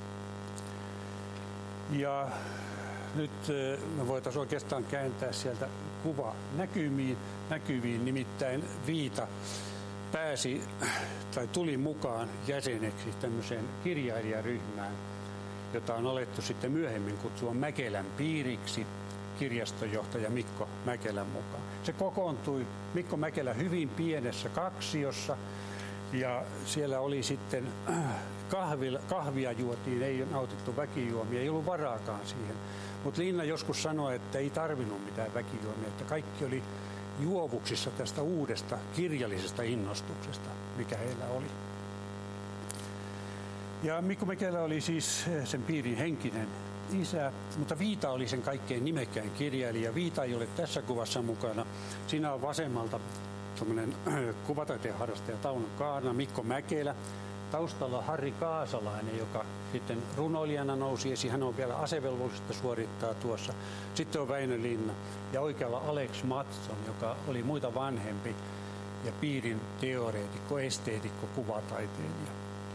Ja nyt me voitaisiin oikeastaan kääntää sieltä kuva näkymiin, näkyviin, nimittäin Viita pääsi tai tuli mukaan jäseneksi tämmöiseen kirjailijaryhmään, jota on alettu sitten myöhemmin kutsua Mäkelän piiriksi kirjastonjohtaja Mikko Mäkelän mukaan. Se kokoontui Mikko Mäkelä hyvin pienessä kaksiossa ja siellä oli sitten kahvia, kahvia juotiin, ei nautittu väkijuomia, ei ollut varaakaan siihen. Mutta Linna joskus sanoi, että ei tarvinnut mitään väkijuomia, että kaikki oli juovuksissa tästä uudesta kirjallisesta innostuksesta, mikä heillä oli. Ja Mikko Mäkelä oli siis sen piirin henkinen isä, mutta Viita oli sen kaikkein nimekkäin kirjailija. Viita ei ole tässä kuvassa mukana. Siinä on vasemmalta tuommoinen kuvataiteen harrastaja Tauno Kaarna, Mikko Mäkelä. Taustalla Harri Kaasalainen, joka sitten runoilijana nousi esiin. Hän on vielä asevelvollista suorittaa tuossa. Sitten on Väinö Linna ja oikealla Alex Mattsson, joka oli muita vanhempi ja piirin teoreetikko, esteetikko, kuvataiteilija.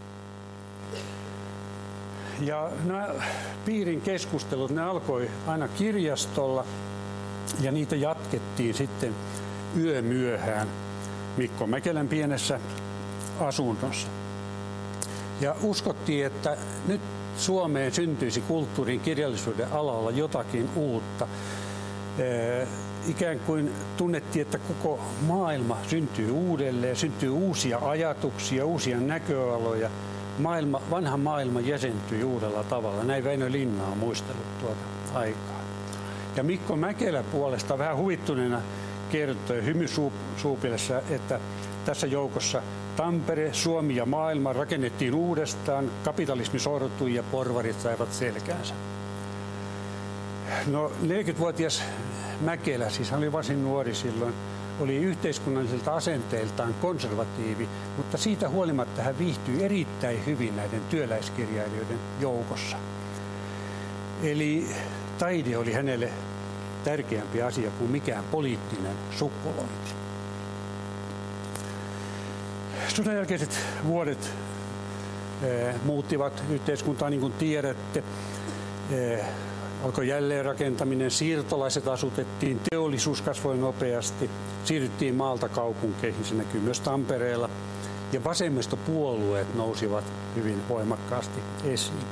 Ja nämä piirin keskustelut, ne alkoi aina kirjastolla ja niitä jatkettiin sitten yömyöhään Mikko Mäkelän pienessä asunnossa. Ja uskottiin, että nyt Suomeen syntyisi kulttuurin kirjallisuuden alalla jotakin uutta. Ee, ikään kuin tunnettiin, että koko maailma syntyy uudelleen, syntyy uusia ajatuksia, uusia näköaloja. Maailma, vanha maailma jäsentyi uudella tavalla. Näin Väinö Linna on muistellut tuota aikaa. Ja Mikko Mäkelä puolesta vähän huvittuneena kertoi hymysuupilassa, että tässä joukossa Tampere, Suomi ja maailma rakennettiin uudestaan, kapitalismi sortui ja porvarit saivat selkäänsä. No neljäkymmentävuotias Mäkelä, siis hän oli varsin nuori silloin, oli yhteiskunnallisilta asenteiltaan konservatiivi, mutta siitä huolimatta hän viihtyi erittäin hyvin näiden työläiskirjailijoiden joukossa. Eli taide oli hänelle tärkeämpi asia kuin mikään poliittinen sukkulointi. Sodan jälkeiset vuodet eh, muuttivat yhteiskuntaa, niin kuin tiedätte. Eh, alkoi jälleenrakentaminen, siirtolaiset asutettiin, teollisuus kasvoi nopeasti, siirryttiin maalta kaupunkeihin, se näkyy myös Tampereella. Ja vasemmistopuolueet nousivat hyvin voimakkaasti esiin.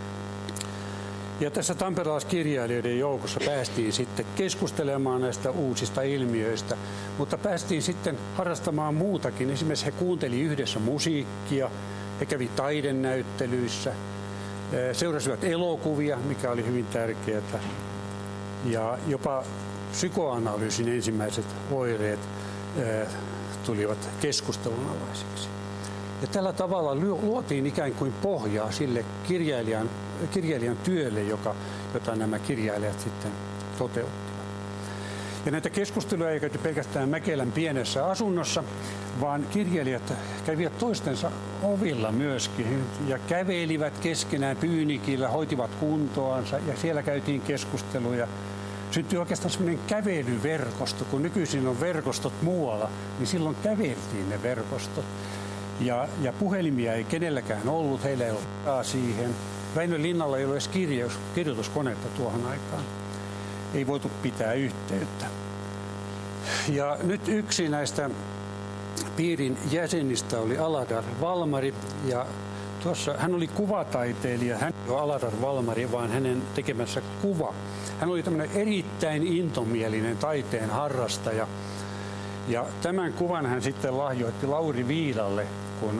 Ja tässä tamperelaiskirjailijoiden joukossa päästiin sitten keskustelemaan näistä uusista ilmiöistä, mutta päästiin sitten harrastamaan muutakin. Esimerkiksi he kuunteli yhdessä musiikkia, he kävi taidenäyttelyissä, seurasivat elokuvia, mikä oli hyvin tärkeää, ja jopa psykoanalyysin ensimmäiset oireet tulivat keskustelun alaisiksi. Ja tällä tavalla luotiin ikään kuin pohjaa sille kirjailijan, kirjailijan työlle, joka, jota nämä kirjailijat sitten toteuttivat. Ja näitä keskusteluja ei käyty pelkästään Mäkelän pienessä asunnossa, vaan kirjailijat kävivät toistensa ovilla myöskin ja kävelivät keskenään Pyynikillä, hoitivat kuntoansa ja siellä käytiin keskusteluja. Syntyi oikeastaan sellainen kävelyverkosto, kun nykyisin on verkostot muualla, niin silloin käveltiin ne verkostot. Ja, ja puhelimia ei kenelläkään ollut, heillä ei ollut siihen. Väinö Linnalla ei ollut edes kirjoitus, kirjoituskonetta tuohon aikaan. Ei voitu pitää yhteyttä. Ja nyt yksi näistä piirin jäsenistä oli Aladar Valmari ja tuossa hän oli kuvataiteilija, hän ei ole Aladar Valmari, vaan hänen tekemässä kuva. Hän oli tämmöinen erittäin intomielinen taiteen harrastaja ja tämän kuvan hän sitten lahjoitti Lauri Viidalle, kun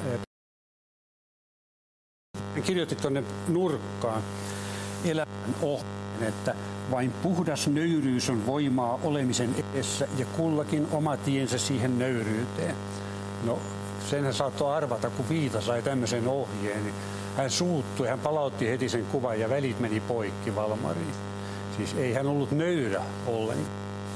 hän kirjoitti tuonne nurkkaan elämän ohjeen, että vain puhdas nöyryys on voimaa olemisen edessä ja kullakin oma tiensä siihen nöyryyteen. No, senhän saattoi arvata, kun Viita sai tämmöisen ohjeen, niin hän suuttui, hän palautti heti sen kuvan ja välit meni poikki Valmariin. Siis ei hän ollut nöyrä ollenkaan.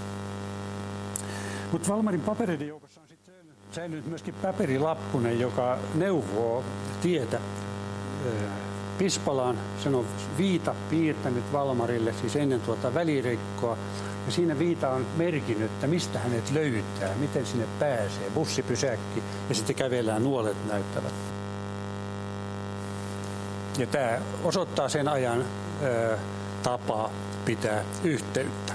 Mutta Valmarin papereiden joukossa on sitten säilynyt myöskin paperilappunen, joka neuvoo tietä Pispalaan. Sen on Viita piirtänyt Valmarille, siis ennen tuota välirikkoa. Ja siinä Viita on merkinnyt, että mistä hänet löytää, miten sinne pääsee. Bussipysäkki ja sitten kävellään, nuolet näyttävät. Ja tämä osoittaa sen ajan ö, tapaa pitää yhteyttä.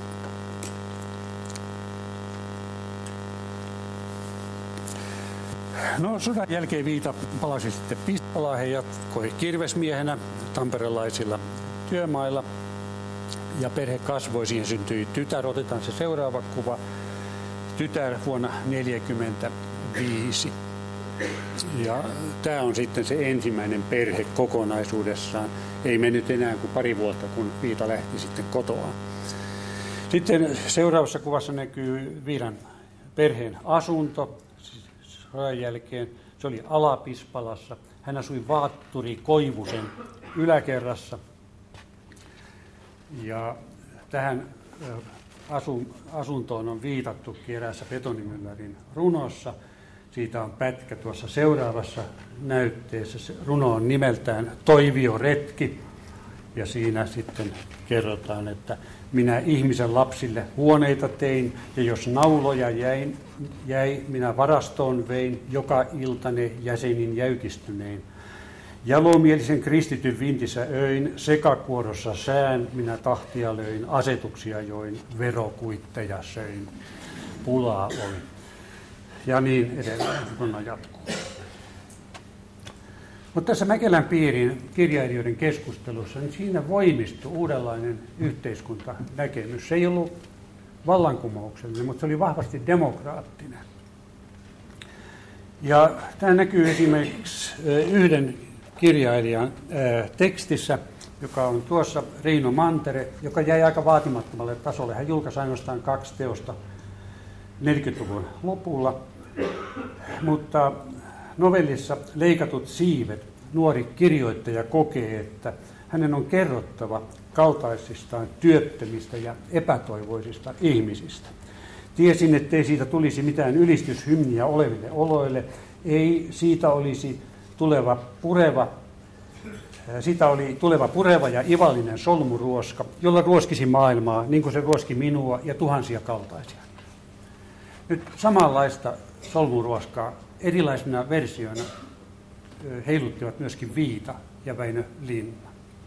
No, sodan jälkeen Viita palasi sitten Pispalaan. He jatkoi kirvesmiehenä tamperelaisilla työmailla. Ja perhe kasvoi, siihen syntyi tytär. Otetaan se seuraava kuva. Tytär vuonna tuhatyhdeksänsataaneljäkymmentäviisi. Ja tämä on sitten se ensimmäinen perhe kokonaisuudessaan. Ei mennyt enää kuin pari vuotta, kun Viita lähti sitten kotoaan. Sitten seuraavassa kuvassa näkyy Viidan perheen asunto. Sodan jälkeen se oli Ala-Pispalassa. Hän asui Vaatturi Koivusen yläkerrassa. Ja tähän asuntoon on viitattu eräässä betonimyllärin runossa. Siitä on pätkä tuossa seuraavassa näytteessä. Se runo on nimeltään Toivioretki. Ja siinä sitten kerrotaan, että minä ihmisen lapsille huoneita tein, ja jos nauloja jäi, jäi minä varastoon vein, joka ilta ne jäsenin jäykistynein. Jalomielisen kristityn vintissä öin, sekakuorossa sään, minä tahtia löin, asetuksia join, verokuitteja söin, pulaa oli. Ja niin edelleen, kun jatkuu. Mutta tässä Mäkelän piirin kirjailijoiden keskustelussa, niin siinä voimistui uudenlainen yhteiskuntanäkemys. Se ei ollut vallankumouksellinen, mutta se oli vahvasti demokraattinen. Ja tämä näkyy esimerkiksi yhden kirjailijan tekstissä, joka on tuossa, Riino Mantere, joka jäi aika vaatimattomalle tasolle. Hän julkaisi ainoastaan kaksi teosta neljäkymmentäluvun lopulla, mutta novellissa Leikatut siivet nuori kirjoittaja kokee, että hänen on kerrottava kaltaisistaan työttömistä ja epätoivoisista ihmisistä. Tiesin, ettei siitä tulisi mitään ylistyshymniä oleville oloille, ei siitä olisi tuleva pureva, siitä oli tuleva pureva ja ivallinen solmuruoska, jolla ruoskisi maailmaa, niin kuin se ruoski minua ja tuhansia kaltaisia. Nyt samanlaista solmuruoskaa erilaisina versioina heiluttivat myöskin Viita ja Väinö Linna.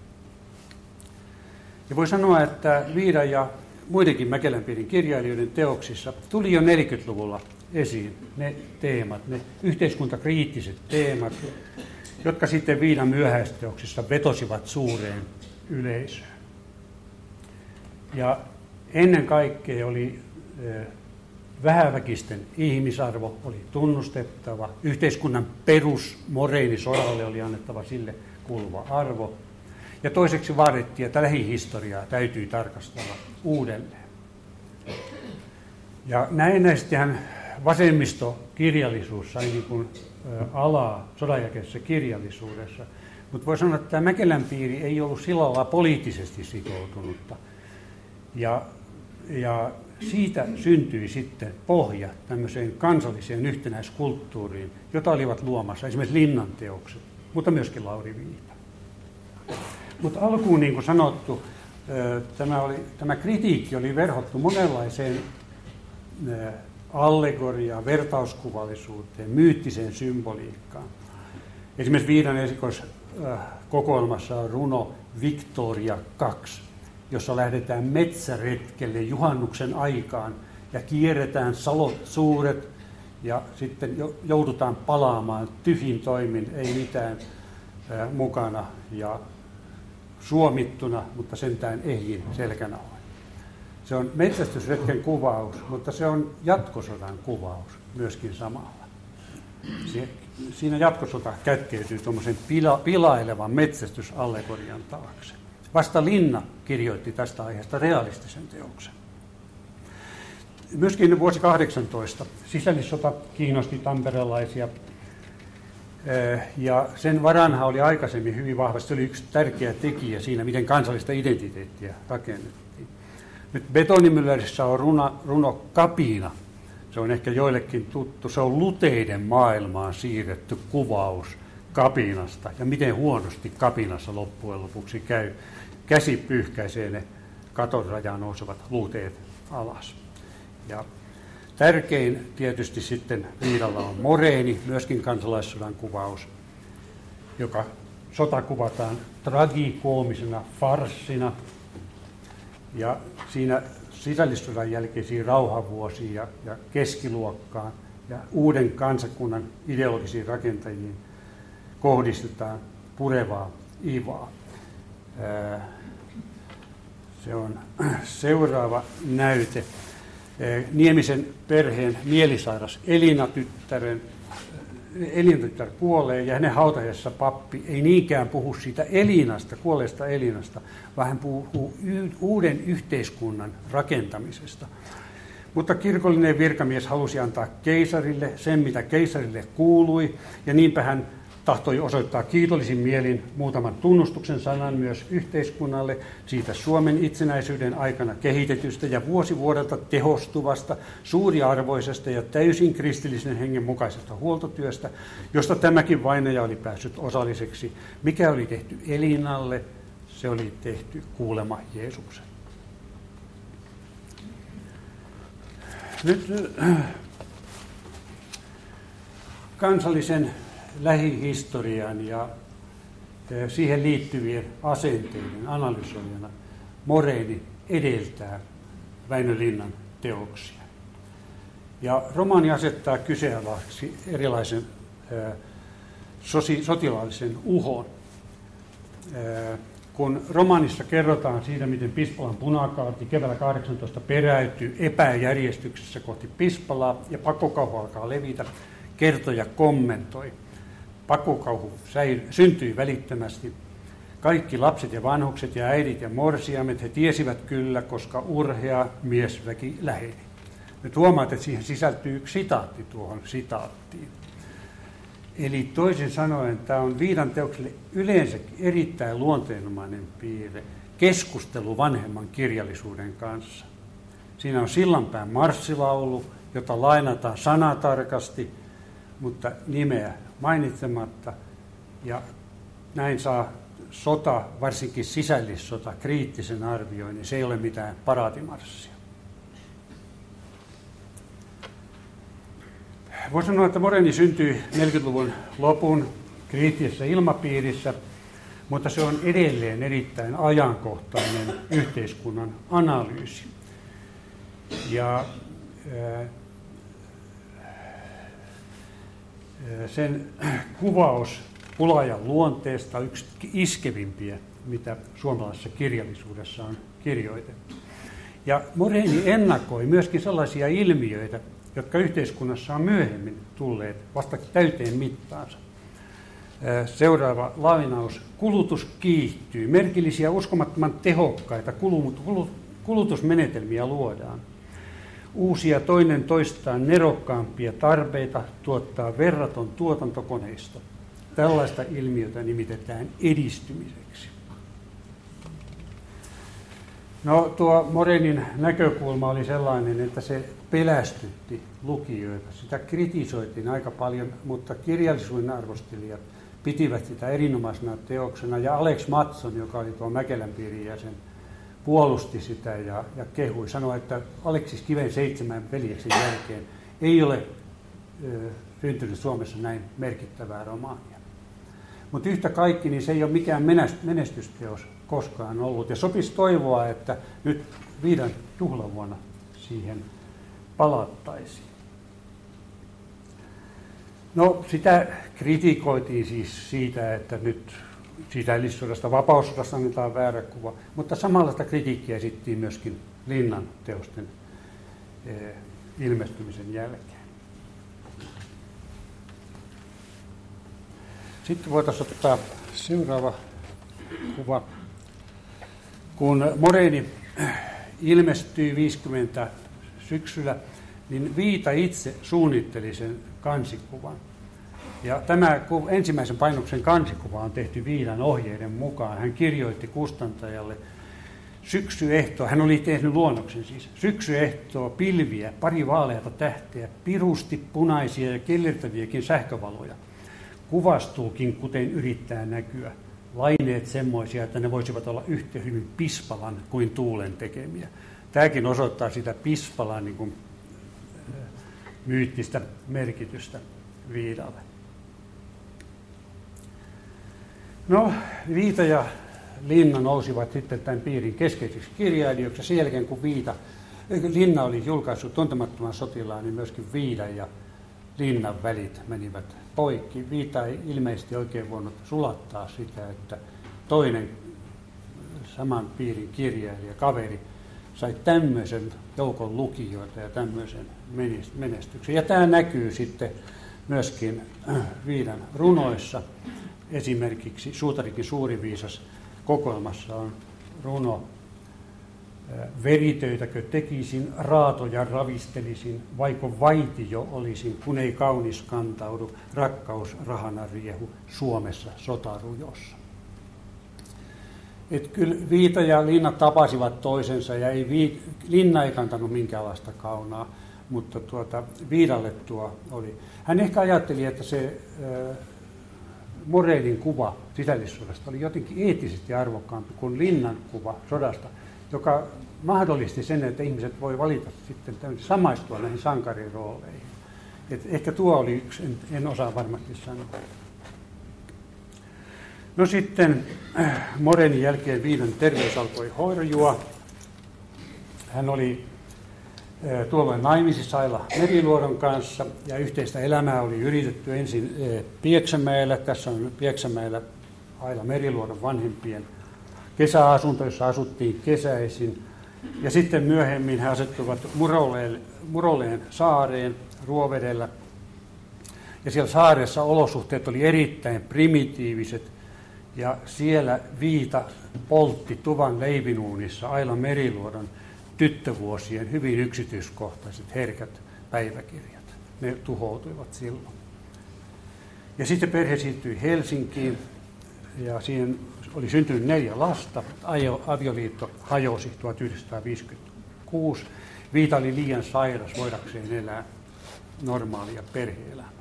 Ja voi sanoa, että Viidan ja muidenkin Mäkelän piirin kirjailijoiden teoksissa tuli jo neljäkymmentäluvulla esiin ne teemat, ne yhteiskuntakriittiset teemat, jotka sitten Viidan myöhäisteoksissa vetosivat suureen yleisöön. Ja ennen kaikkea oli vähäväkisten ihmisarvo oli tunnustettava, yhteiskunnan perusmoreeni sodalle oli annettava sille kuuluva arvo. Ja toiseksi vaadittiin, että lähihistoriaa täytyy tarkastella uudelleen. Ja näennäisestihän vasemmistokirjallisuus sai niin kuin alaa sodanjälkeisessä kirjallisuudessa. Mutta voi sanoa, että tämä Mäkelän piiri ei ollut sillä lailla poliittisesti sitoutunutta. Ja, ja siitä syntyi sitten pohja tämmöiseen kansalliseen yhtenäiskulttuuriin, jota olivat luomassa esimerkiksi Linnan teokset, mutta myöskin Lauri Viita. Mutta alkuun, niin kuin sanottu, tämä, oli, tämä kritiikki oli verhottu monenlaiseen allegoriaan, vertauskuvallisuuteen, myyttiseen symboliikkaan. Esimerkiksi Viidan esikoiskokoelmassa on runo Victoria kaksi, jossa lähdetään metsäretkelle juhannuksen aikaan ja kierretään salot suuret ja sitten joudutaan palaamaan tyhjin toimin, ei mitään ää, mukana ja suomittuna, mutta sentään ehjin selkänauhan. Se on metsästysretken kuvaus, mutta se on jatkosodan kuvaus myöskin samalla. Siinä jatkosota kätkeytyy tuommoisen pila, pilailevan metsästysallegorian taakse. Vasta Linna kirjoitti tästä aiheesta realistisen teoksen. Myöskin vuosi kahdeksantoista sisällissota kiinnosti tamperelaisia, ja sen varanhan oli aikaisemmin hyvin vahvasti. Se oli yksi tärkeä tekijä siinä, miten kansallista identiteettiä rakennettiin. Nyt Betonimyllärissä on runo, runo Kapina. Se on ehkä joillekin tuttu. Se on luteiden maailmaan siirretty kuvaus kapinasta ja miten huonosti kapinassa loppujen lopuksi käy. Käsi pyyhkäisee ne katon rajaan nousevat luteet alas. Ja tärkein tietysti sitten Viidalla on Moreeni, myöskin kansalaissodan kuvaus, joka sota kuvataan tragikoomisena farssina. Ja siinä sisällissodan jälkeisiin rauhanvuosiin ja, ja keskiluokkaan ja uuden kansakunnan ideologisiin rakentajiin kohdistetaan purevaa ivaa. Se on seuraava näyte. Niemisen perheen mielisairas Elina-tyttären, Elina-tyttär kuolee ja hänen hautajaisessa pappi ei niinkään puhu siitä Elinasta, kuolleesta Elinasta, vaan hän puhuu uuden yhteiskunnan rakentamisesta. Mutta kirkollinen virkamies halusi antaa keisarille sen, mitä keisarille kuului, ja niinpä hän tahtoi osoittaa kiitollisin mielin muutaman tunnustuksen sanan myös yhteiskunnalle siitä Suomen itsenäisyyden aikana kehitetystä ja vuosi vuodelta tehostuvasta, suuriarvoisesta ja täysin kristillisen hengen mukaisesta huoltotyöstä, josta tämäkin vainaja oli päässyt osalliseksi. Mikä oli tehty Elinalle, se oli tehty kuulema Jeesuksen. Nyt kansallisen lähihistorian ja siihen liittyvien asenteiden analysoijana Moreeni edeltää Väinö Linnan teoksia. Ja romaani asettaa kyseenalaiseksi erilaisen sotilaallisen uhon. Kun romaanissa kerrotaan siitä, miten Pispalan punakaarti keväällä kahdeksantoista peräytyy epäjärjestyksessä kohti Pispalaa ja pakkokauhu alkaa levitä, kertoja kommentoi. Pakkokauhu syntyi välittömästi. Kaikki lapset ja vanhukset ja äidit ja morsiamet, he tiesivät kyllä, koska urhea miesväki läheni. Nyt huomaat, että siihen sisältyy yksi sitaatti tuohon sitaattiin. Eli toisin sanoen tämä on Viidan teokselle yleensäkin erittäin luonteenomainen piirre, keskustelu vanhemman kirjallisuuden kanssa. Siinä on Sillanpään marssilaulu, jota lainataan sanatarkasti, mutta nimeä mainitsematta, ja näin saa sota, varsinkin sisällissota, kriittisen arvioinnin. Se ei ole mitään paraatimarssia. Voisi sanoa, että Moreeni syntyi neljäkymmentäluvun lopun kriittisessä ilmapiirissä, mutta se on edelleen erittäin ajankohtainen yhteiskunnan analyysi. Ja sen kuvaus Pulaajan luonteesta on yksi iskevimpiä, mitä suomalaisessa kirjallisuudessa on kirjoitettu. Ja Moreeni ennakoi myöskin sellaisia ilmiöitä, jotka yhteiskunnassa on myöhemmin tulleet vasta täyteen mittaansa. Seuraava lainaus. Kulutus kiihtyy. Merkillisiä uskomattoman tehokkaita kulutusmenetelmiä luodaan. Uusia toinen toistaan nerokkaampia tarpeita tuottaa verraton tuotantokoneisto. Tällaista ilmiötä nimitetään edistymiseksi. No, tuo Moreenin näkökulma oli sellainen, että se pelästytti lukijoita. Sitä kritisoitiin aika paljon, mutta kirjallisuuden arvostelijat pitivät sitä erinomaisena teoksena. Ja Alex Mattsson, joka oli tuo Mäkelän piirin jäsen, puolusti sitä ja, ja kehui. Sanoi, että Aleksis Kiven seitsemän veljeksen jälkeen ei ole ö, syntynyt Suomessa näin merkittävää romaania. Mutta yhtä kaikki, niin se ei ole mikään menestysteos koskaan ollut. Ja sopisi toivoa, että nyt Viidan juhlavuonna siihen palattaisiin. No sitä kritikoitiin siis siitä, että nyt sisällissodasta, vapaussodasta annetaan väärä kuva, mutta samalla sitä kritiikkiä esittiin myöskin Linnan teosten eh, ilmestymisen jälkeen. Sitten voitaisiin ottaa seuraava kuva. Kun Moreeni ilmestyi viisikymmentä syksyllä, niin Viita itse suunnitteli sen kansikuvan. Ja tämä ensimmäisen painoksen kansikuva on tehty Viidan ohjeiden mukaan. Hän kirjoitti kustantajalle syksyehtoa, hän oli tehnyt luonnoksen siis, syksyehtoa, pilviä, pari vaaleata tähteä, pirusti punaisia ja kellertäviäkin sähkövaloja. Kuvastuukin, kuten yrittää näkyä. Laineet semmoisia, että ne voisivat olla yhtä hyvin Pispalan kuin tuulen tekemiä. Tämäkin osoittaa sitä Pispalan niin kuin, myyttistä merkitystä Viidalle. No, Viita ja Linna nousivat sitten tämän piirin keskeisiksi kirjailijoiksi. Sen jälkeen, kun Viita, Linna oli julkaissut Tuntemattoman sotilaan, niin myöskin Viidan ja Linnan välit menivät poikki. Viita ei ilmeisesti oikein voinut sulattaa sitä, että toinen saman piirin kirjailija, kaveri, sai tämmöisen joukon lukijoita ja tämmöisen menestyksen. Ja tämä näkyy sitten myöskin Viidan runoissa. Esimerkiksi Suutarikin suuri viisas kokoelmassa on runo: veritöitäkö tekisin, raatoja ravistelisin, vaiko vaiti jo olisin, kun ei kaunis kantaudu, rakkaus rahana riehu Suomessa sotarujossa. Et kyllä Viita ja Linna tapasivat toisensa ja ei Viit, Linna ei kantanut minkäänlaista kaunaa, mutta tuota, Viidalle tuo oli. Hän ehkä ajatteli, että se äh, Moreenin kuva sisällissodasta oli jotenkin eettisesti arvokkaampi kuin Linnan kuva sodasta, joka mahdollisti sen, että ihmiset voi valita sitten samaistua näihin sankarirooleihin. Et ehkä tuo oli yksi, en, en osaa varmasti sanoa. No sitten äh, Moreenin jälkeen Viidan terveys alkoi horjua. Hän oli äh, tuolloin naimisissa Aila Meriluodon kanssa ja yhteistä elämää oli yritetty ensin äh, Pieksämäellä. Tässä on Pieksämäellä Aila Meriluodon vanhempien kesäasunto, jossa asuttiin kesäisin. Ja sitten myöhemmin he asettuivat Muroleen, Muroleen saareen Ruovedellä. Ja siellä saaressa olosuhteet oli erittäin primitiiviset. Ja siellä Viita poltti tuvan leivinuunissa Aila Meriluodon tyttövuosien hyvin yksityiskohtaiset herkät päiväkirjat. Ne tuhoutuivat silloin. Ja sitten perhe siirtyi Helsinkiin ja siihen oli syntynyt neljä lasta. Avioliitto hajosi tuhatyhdeksänsataaviisikymmentäkuusi. Viita oli liian sairas voidakseen elää normaalia perhe-elämää.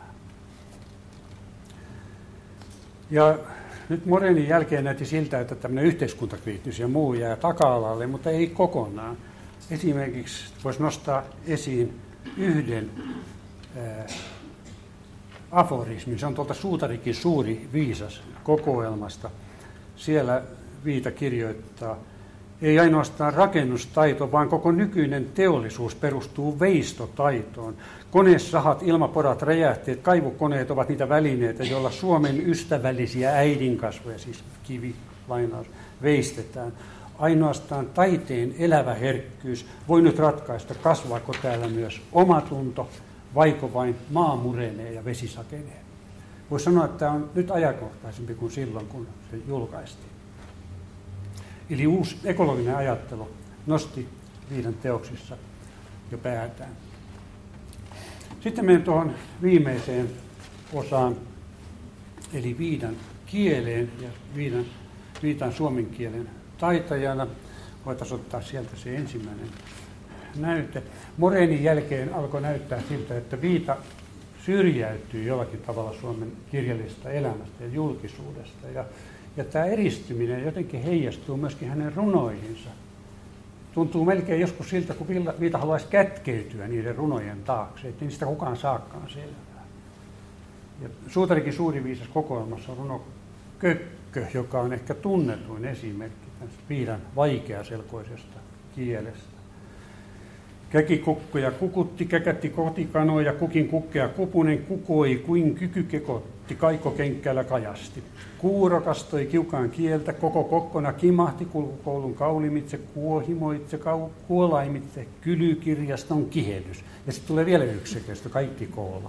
Ja nyt Moreenin jälkeen näytti siltä, että tämmöinen yhteiskuntakriittisyys ja muu jää taka-alalle, mutta ei kokonaan. Esimerkiksi voisi nostaa esiin yhden ää, aforismin. Se on tuolta Suutarikin suuri viisas kokoelmasta. Siellä Viita kirjoittaa: ei ainoastaan rakennustaito, vaan koko nykyinen teollisuus perustuu veistotaitoon. Konesahat, ilmaporat, räjähteet, kaivukoneet ovat niitä välineitä, joilla Suomen ystävällisiä äidinkasvoja, siis kivi, lainaus, veistetään. Ainoastaan taiteen elävä herkkyys voi nyt ratkaista, kasvaako täällä myös omatunto, vaiko vain maa murenee ja vesi sakenee. Voisi sanoa, että tämä on nyt ajankohtaisempi kuin silloin, kun se julkaistiin. Eli uusi ekologinen ajattelu nosti Viidan teoksissa jo päätään. Sitten menen tuohon viimeiseen osaan, eli Viidan kieleen ja Viidan, Viitan suomen kielen taitajana. Voitaisiin ottaa sieltä se ensimmäinen näyte. Moreenin jälkeen alkoi näyttää siltä, että Viita syrjäytyy jollakin tavalla Suomen kirjallisesta elämästä ja julkisuudesta. Ja, ja tämä eristyminen jotenkin heijastuu myöskin hänen runoihinsa. Tuntuu melkein joskus siltä, kun Viita haluaisi kätkeytyä niiden runojen taakse, ettei niistä kukaan saakaan selvää. Ja Suutarikin suuri viisas kokoelmassa on runo Kökkö, joka on ehkä tunnetuin esimerkki tästä Viidan vaikeaselkoisesta kielestä. Käkikukkoja kukutti, käkätti kotikanoja, kukin kukkea kupunen kukoi, kuin kyky kekotti, kaikko kenkkäällä kajasti. Kuuro kastoi kiukaan kieltä, koko kokkona kimahti kulkukoulun kaulimitse, kuohimoitse, kau, kuolaimitse, kylykirjaston kihellys. Ja sitten tulee vielä yksi sekesto, kaikki koolla.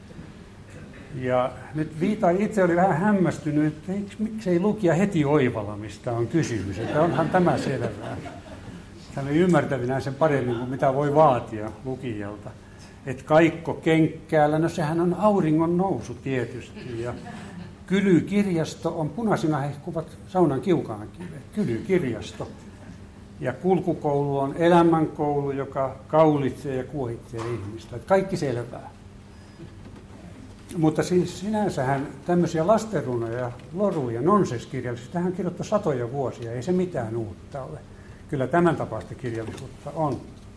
Ja nyt Viita itse oli vähän hämmästynyt, että miksei lukija heti oivalla, mistä on kysymys, että onhan tämä selvää. Hän oli ymmärtävinään sen paremmin kuin mitä voi vaatia lukijalta. Että kaikko kenkkäällä, no sehän on auringon nousu tietysti. Ja kylykirjasto on punaisina hehkuvat saunan kiukaankivet, kylykirjasto. Ja kulkukoulu on elämänkoulu, joka kaulitsee ja kuohitsee ihmistä. Että kaikki selvää. Mutta siis sinänsähän tämmöisiä lastenrunoja, loruja, nonsenskirjallisuutta, hän kirjoitti satoja vuosia, ei se mitään uutta ole. Kyllä tämän tapaista kirjallisuutta on.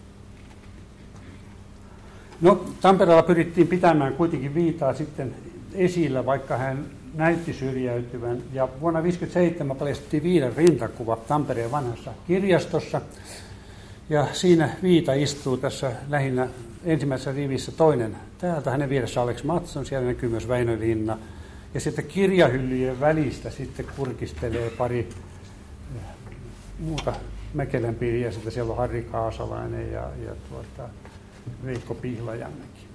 No, Tampereella pyrittiin pitämään kuitenkin Viitaa sitten esillä, vaikka hän näytti syrjäytyvän. Ja vuonna tuhatyhdeksänsataaviisikymmentäseitsemän paljastettiin Viidan rintakuva Tampereen vanhassa kirjastossa. Ja siinä Viita istuu tässä lähinnä ensimmäisessä rivissä, toinen täältä. Hänen vieressä Alex Mattsson, siellä näkyy myös Väinö Linna. Ja sitten kirjahyllyjen välistä sitten kurkistelee pari muuta Mäkelän piiriä, sitten siellä on Harri Kaasalainen ja, ja tuota, Veikko Pihlajanmäki.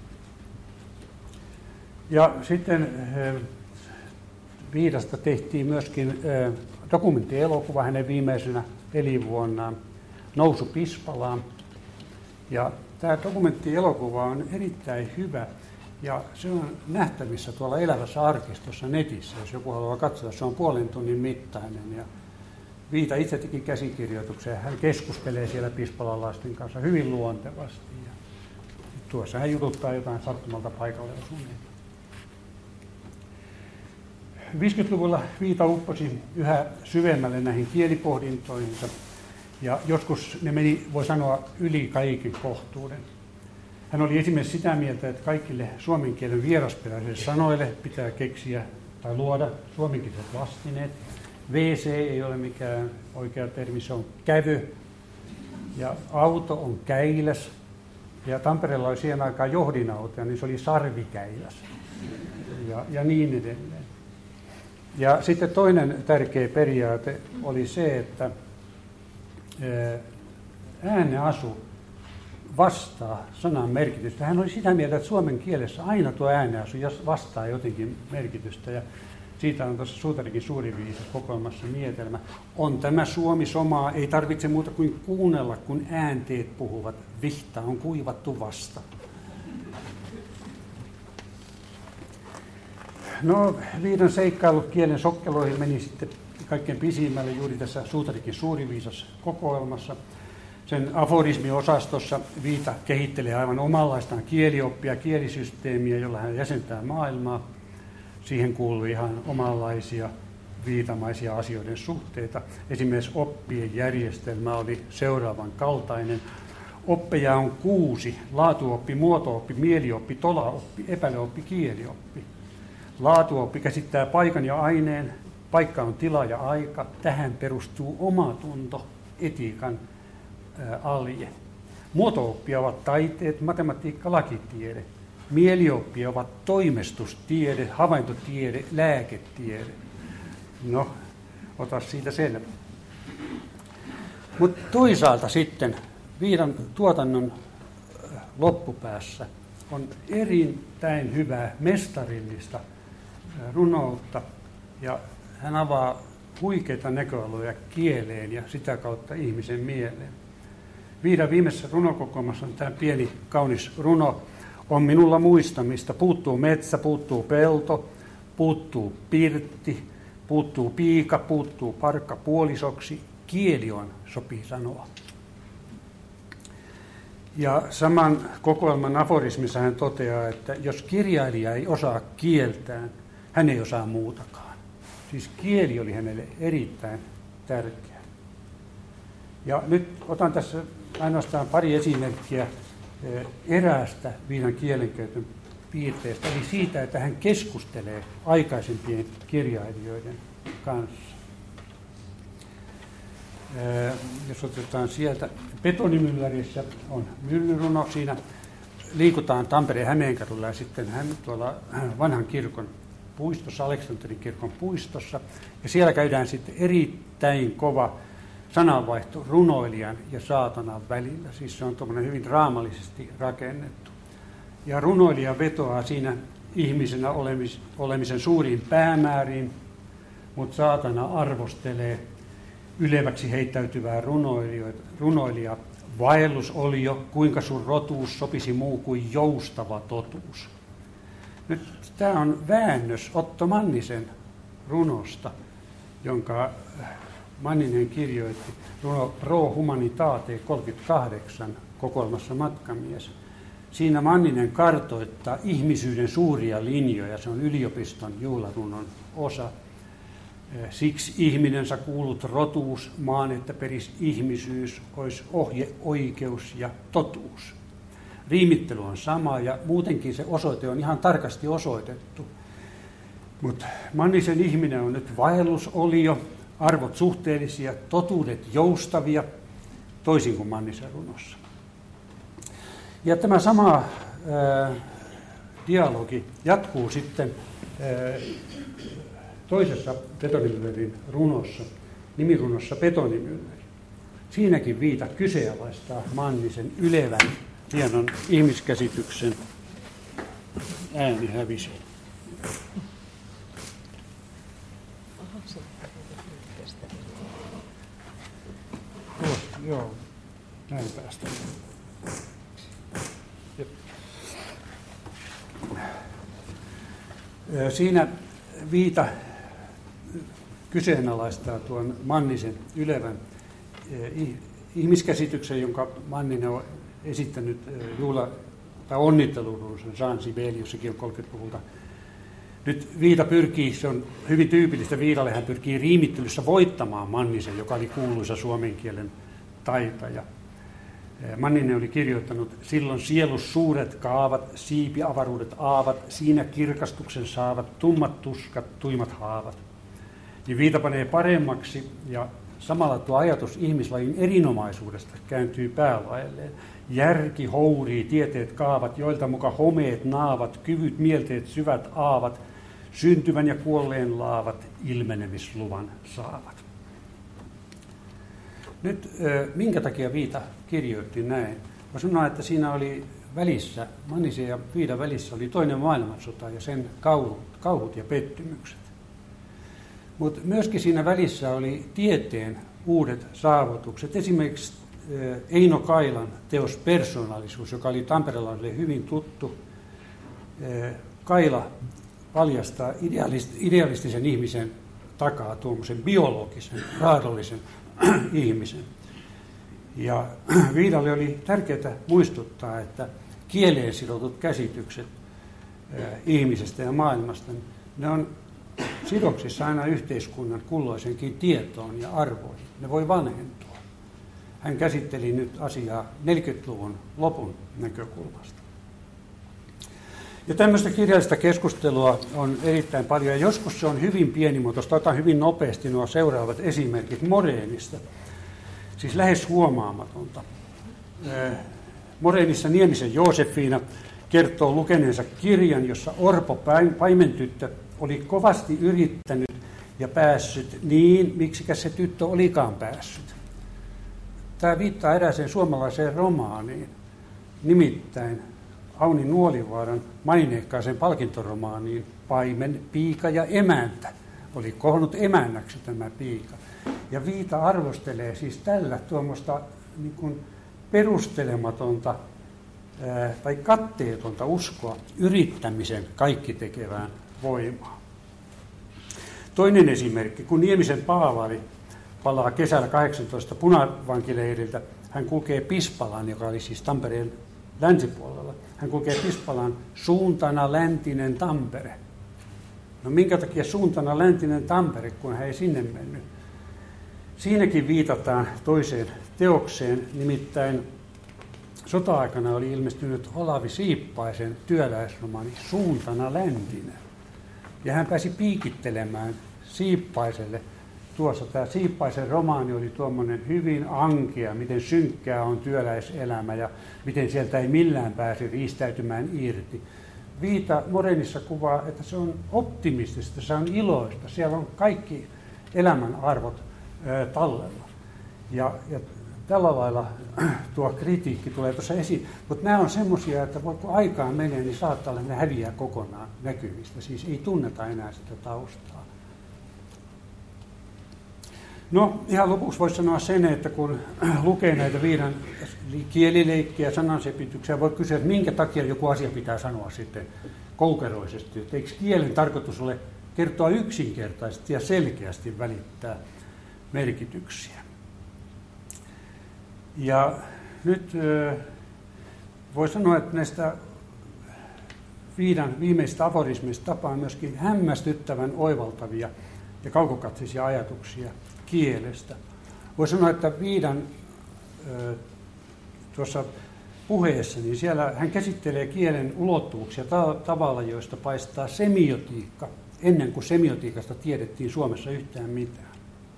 Ja sitten Viidasta tehtiin myöskin dokumenttielokuva hänen viimeisenä elinvuonnaan, Nousu Pispalaan. Ja tämä dokumenttielokuva on erittäin hyvä ja se on nähtävissä tuolla Elävässä arkistossa netissä, jos joku haluaa katsoa. Se on puolen tunnin mittainen ja Viita itse teki käsikirjoituksen. Hän keskustelee siellä pispalalaisten kanssa hyvin luontevasti. Ja tuossa hän jututtaa jotain sattumalta paikalle osuneita. viisikymmentäluvulla Viita upposi yhä syvemmälle näihin kielipohdintoihinsa. Ja joskus ne meni, voi sanoa, yli kaiken kohtuuden. Hän oli esimerkiksi sitä mieltä, että kaikille suomen kielen vierasperäisille sanoille pitää keksiä tai luoda suomenkieliset vastineet. V C ei ole mikään oikea termi, se on kävö. Ja auto on käiläs. Ja Tampereella oli siihen aikaan johdinauto, niin se oli sarvikäiläs. Ja, ja niin edelleen. Ja sitten toinen tärkeä periaate oli se, että ääneasu vastaa sanan merkitystä. Hän oli sitä mieltä, että suomen kielessä aina tuo ääneasu vastaa jotenkin merkitystä. Ja siitä on tuossa Suutarikin suuri viisas kokoelmassa mietelmä. On tämä Suomi somaa, ei tarvitse muuta kuin kuunnella, kun äänteet puhuvat. Vihta on kuivattu vasta. No, Viidan seikkailu kielen sokkeloihin meni sitten kaikkein pisimmälle juuri tässä Suutarikin suuri viisas kokoelmassa. Sen aforismiosastossa Viita kehittelee aivan omanlaistaan kielioppia, kielisysteemiä, jolla hän jäsentää maailmaa. Siihen kuuluu ihan omanlaisia viitamaisia asioiden suhteita. Esimerkiksi oppien järjestelmä oli seuraavan kaltainen. Oppeja on kuusi: laatuoppi, muotooppi, mielioppi, tolaoppi, epäilyoppi, kielioppi. Laatuoppi käsittää paikan ja aineen. Paikka on tila ja aika. Tähän perustuu omatunto, etiikan ää, alje. Muotooppia ovat taiteet, matematiikka, lakitiede. Mielioppia ovat toimestustiede, havaintotiede, lääketiede. No, ota siitä selvä. Mutta toisaalta sitten Viidan tuotannon loppupäässä on erittäin hyvää mestarillista runoutta ja hän avaa huikeita näköaloja kieleen ja sitä kautta ihmisen mieleen. Viidan viimeisessä runokokoelmassa on tämä pieni kaunis runo. On minulla muistamista. Puuttuu metsä, puuttuu pelto, puuttuu pirtti, puuttuu piika, puuttuu parkka puolisoksi. Kieli on, sopii sanoa. Ja saman kokoelman aforismissa hän toteaa, että jos kirjailija ei osaa kieltään, hän ei osaa muutakaan. Siis kieli oli hänelle erittäin tärkeä. Ja nyt otan tässä ainoastaan pari esimerkkiä eräästä Viidan kielenkäytön piirteestä, eli siitä, että hän keskustelee aikaisempien kirjailijoiden kanssa. Jos otetaan sieltä, Betonimyllärissä on myllyruno, siinä liikutaan Tampereen Hämeenkadulla ja sitten hän tuolla vanhan kirkon puistossa, Aleksanterin kirkon puistossa. Ja siellä käydään sitten erittäin kova sananvaihto runoilijan ja saatanan välillä. Siis se on tuommoinen hyvin draamallisesti rakennettu. Ja runoilija vetoaa siinä ihmisenä olemis, olemisen suuriin päämääriin, mutta saatana arvostelee yleväksi heittäytyvää runoilijaa. Vaellus oli jo, kuinka sun rotuus sopisi muu kuin joustava totuus. Nyt tämä on väännös Otto Mannisen runosta, jonka Manninen kirjoitti runo Pro Humanitate kolmekymmentäkahdeksan kokoelmassa Matkamies. Siinä Manninen kartoittaa ihmisyyden suuria linjoja, se on yliopiston juhlarunon osa. Siksi ihminen sä kuulut rotuus, maan että peris ihmisyys, ois ohje, oikeus ja totuus. Riimittely on sama ja muutenkin se osoite on ihan tarkasti osoitettu. Mutta Mannisen ihminen on nyt vaellusolio, arvot suhteellisia, totuudet joustavia, toisin kuin Mannisen runossa. Ja tämä sama ää, dialogi jatkuu sitten ää, toisessa Betonimyllärin runossa, nimirunossa Betonimylläri. Siinäkin Viita kyseenalaistaa Mannisen ylevän hienon ihmiskäsityksen. Ääni hävisi. Oh, joo, näin päästään. Siinä Viita kyseenalaistaa tuon Mannisen ylevän ihmiskäsityksen, jonka Manninen on esittänyt juhla- tai onnittelurunsa Jean Sibeliussakin on kolmekymmentäluvulta. Nyt Viita pyrkii, se on hyvin tyypillistä Viidalle, hän pyrkii riimittelyssä voittamaan Mannisen, joka oli kuuluisa suomen kielen taitaja. Manninen oli kirjoittanut, silloin sielus suuret kaavat, siipiavaruudet aavat, siinä kirkastuksen saavat, tummat tuskat, tuimat haavat. Niin Viita panee paremmaksi ja samalla tuo ajatus ihmislajin erinomaisuudesta kääntyy päälaelleen. Järki hourii, tieteet kaavat, joilta muka homeet naavat, kyvyt mielteet syvät aavat, syntyvän ja kuolleen laavat, ilmenemisluvan saavat. Nyt minkä takia Viita kirjoitti näin? Mä sanon, että siinä oli välissä, Mannisen ja Viidan välissä oli toinen maailmansota ja sen kauhut, kauhut ja pettymykset. Mutta myöskin siinä välissä oli tieteen uudet saavutukset. Esimerkiksi Eino Kailan teos Persoonallisuus, joka oli tamperelaisille hyvin tuttu. Kaila paljastaa idealistisen ihmisen takaa tuommoisen biologisen, raadollisen ihmisen. Ja Viidalle oli tärkeää muistuttaa, että kieleen sidotut käsitykset ihmisestä ja maailmasta, ne on sidoksissa aina yhteiskunnan kulloisenkin tietoon ja arvoihin. Ne voi vanhentua. Hän käsitteli nyt asiaa neljäkymmentäluvun lopun näkökulmasta. Ja tämmöistä kirjallista keskustelua on erittäin paljon, ja joskus se on hyvin pienimuotoista. Otan hyvin nopeasti nuo seuraavat esimerkit Moreenista, siis lähes huomaamatonta. Moreenissa Niemisen Joosefina kertoo lukeneensa kirjan, jossa orpo paimentyttö oli kovasti yrittänyt ja päässyt niin, miksikäs se tyttö olikaan päässyt. Tämä viittaa erääseen suomalaiseen romaaniin, nimittäin Auni Nuolivaaran maineikkaaseen palkintoromaaniin Paimen, piika ja emäntä. Oli kohonnut emännäksi tämä piika. Ja Viita arvostelee siis tällä tuommoista niin kuin perustelematonta ää, tai katteetonta uskoa yrittämisen kaikki tekevään voimaan. Toinen esimerkki, kun Niemisen Paavali palaa kesällä kahdeksantoista punavankileiriltä, hän kulkee Pispalaan, joka oli siis Tampereen länsipuolella. Hän kulkee Pispalaan suuntana läntinen Tampere. No minkä takia suuntana läntinen Tampere, kun hän ei sinne mennyt? Siinäkin viitataan toiseen teokseen, nimittäin sota-aikana oli ilmestynyt Olavi Siippaisen työläisromaani Suuntana läntinen. Ja hän pääsi piikittelemään Siippaiselle tuossa. Tämä Siippaisen romaani oli tuommoinen hyvin ankea, miten synkkää on työläiselämä ja miten sieltä ei millään pääse riistäytymään irti. Viita Morenissa kuvaa, että se on optimistista, se on iloista, siellä on kaikki elämän arvot ää, tallella. Ja, ja tällä lailla tuo kritiikki tulee tuossa esiin. Mutta nämä on semmoisia, että kun aikaa menee, niin saattaa olla, että ne häviää kokonaan näkyvistä. Siis ei tunneta enää sitä taustaa. No, ihan lopuksi voisi sanoa sen, että kun lukee näitä Viidan kielileikkejä, sanansepityksiä, voi kysyä, että minkä takia joku asia pitää sanoa sitten koukeroisesti. Että eikö kielen tarkoitus ole kertoa yksinkertaisesti ja selkeästi välittää merkityksiä. Ja nyt voi sanoa, että näistä Viidan viimeisistä aforismeista tapaa myöskin hämmästyttävän oivaltavia ja kaukokatsisia ajatuksia kielestä. Voi sanoa, että Viidan tuossa puheessa, niin siellä hän käsittelee kielen ulottuvuuksia ta- tavalla, joista paistaa semiotiikka, ennen kuin semiotiikasta tiedettiin Suomessa yhtään mitään.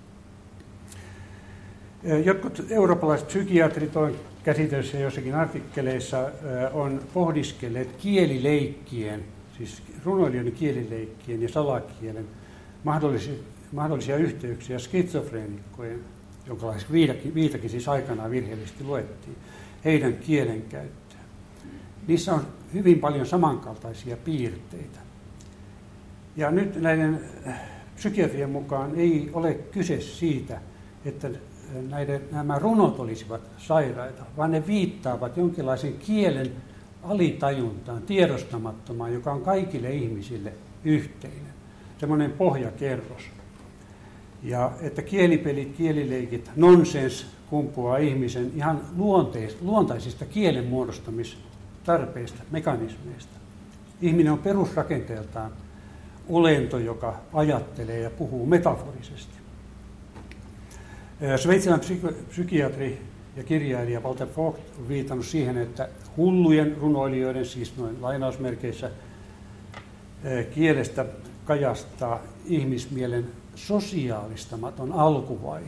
Jotkut eurooppalaiset psykiatrit on käsitellyt jossakin artikkeleissa on pohdiskelleet kielileikkien, siis runoilijoiden kielileikkien ja salakielen mahdollisia, mahdollisia yhteyksiä skitsofreenikkojen, jonkalaisiksi Viitakin, Viitakin siis aikanaan virheellisesti luettiin, heidän kielenkäyttöön. Niissä on hyvin paljon samankaltaisia piirteitä. Ja nyt näiden psykiatrien mukaan ei ole kyse siitä, että näiden, nämä runot olisivat sairaita, vaan ne viittaavat jonkinlaisen kielen alitajuntaan, tiedostamattomaan, joka on kaikille ihmisille yhteinen. Semmoinen pohjakerros. Ja että kielipelit, kielileikit, nonsens kumpuaa ihmisen ihan luontaisista kielen muodostamistarpeista, mekanismeista. Ihminen on perusrakenteeltaan olento, joka ajattelee ja puhuu metaforisesti. Sveitsiläinen psykiatri ja kirjailija Walter Vogt on viitannut siihen, että hullujen runoilijoiden, siis noin lainausmerkeissä, kielestä kajastaa ihmismielen sosiaalistamaton alkuvaihe.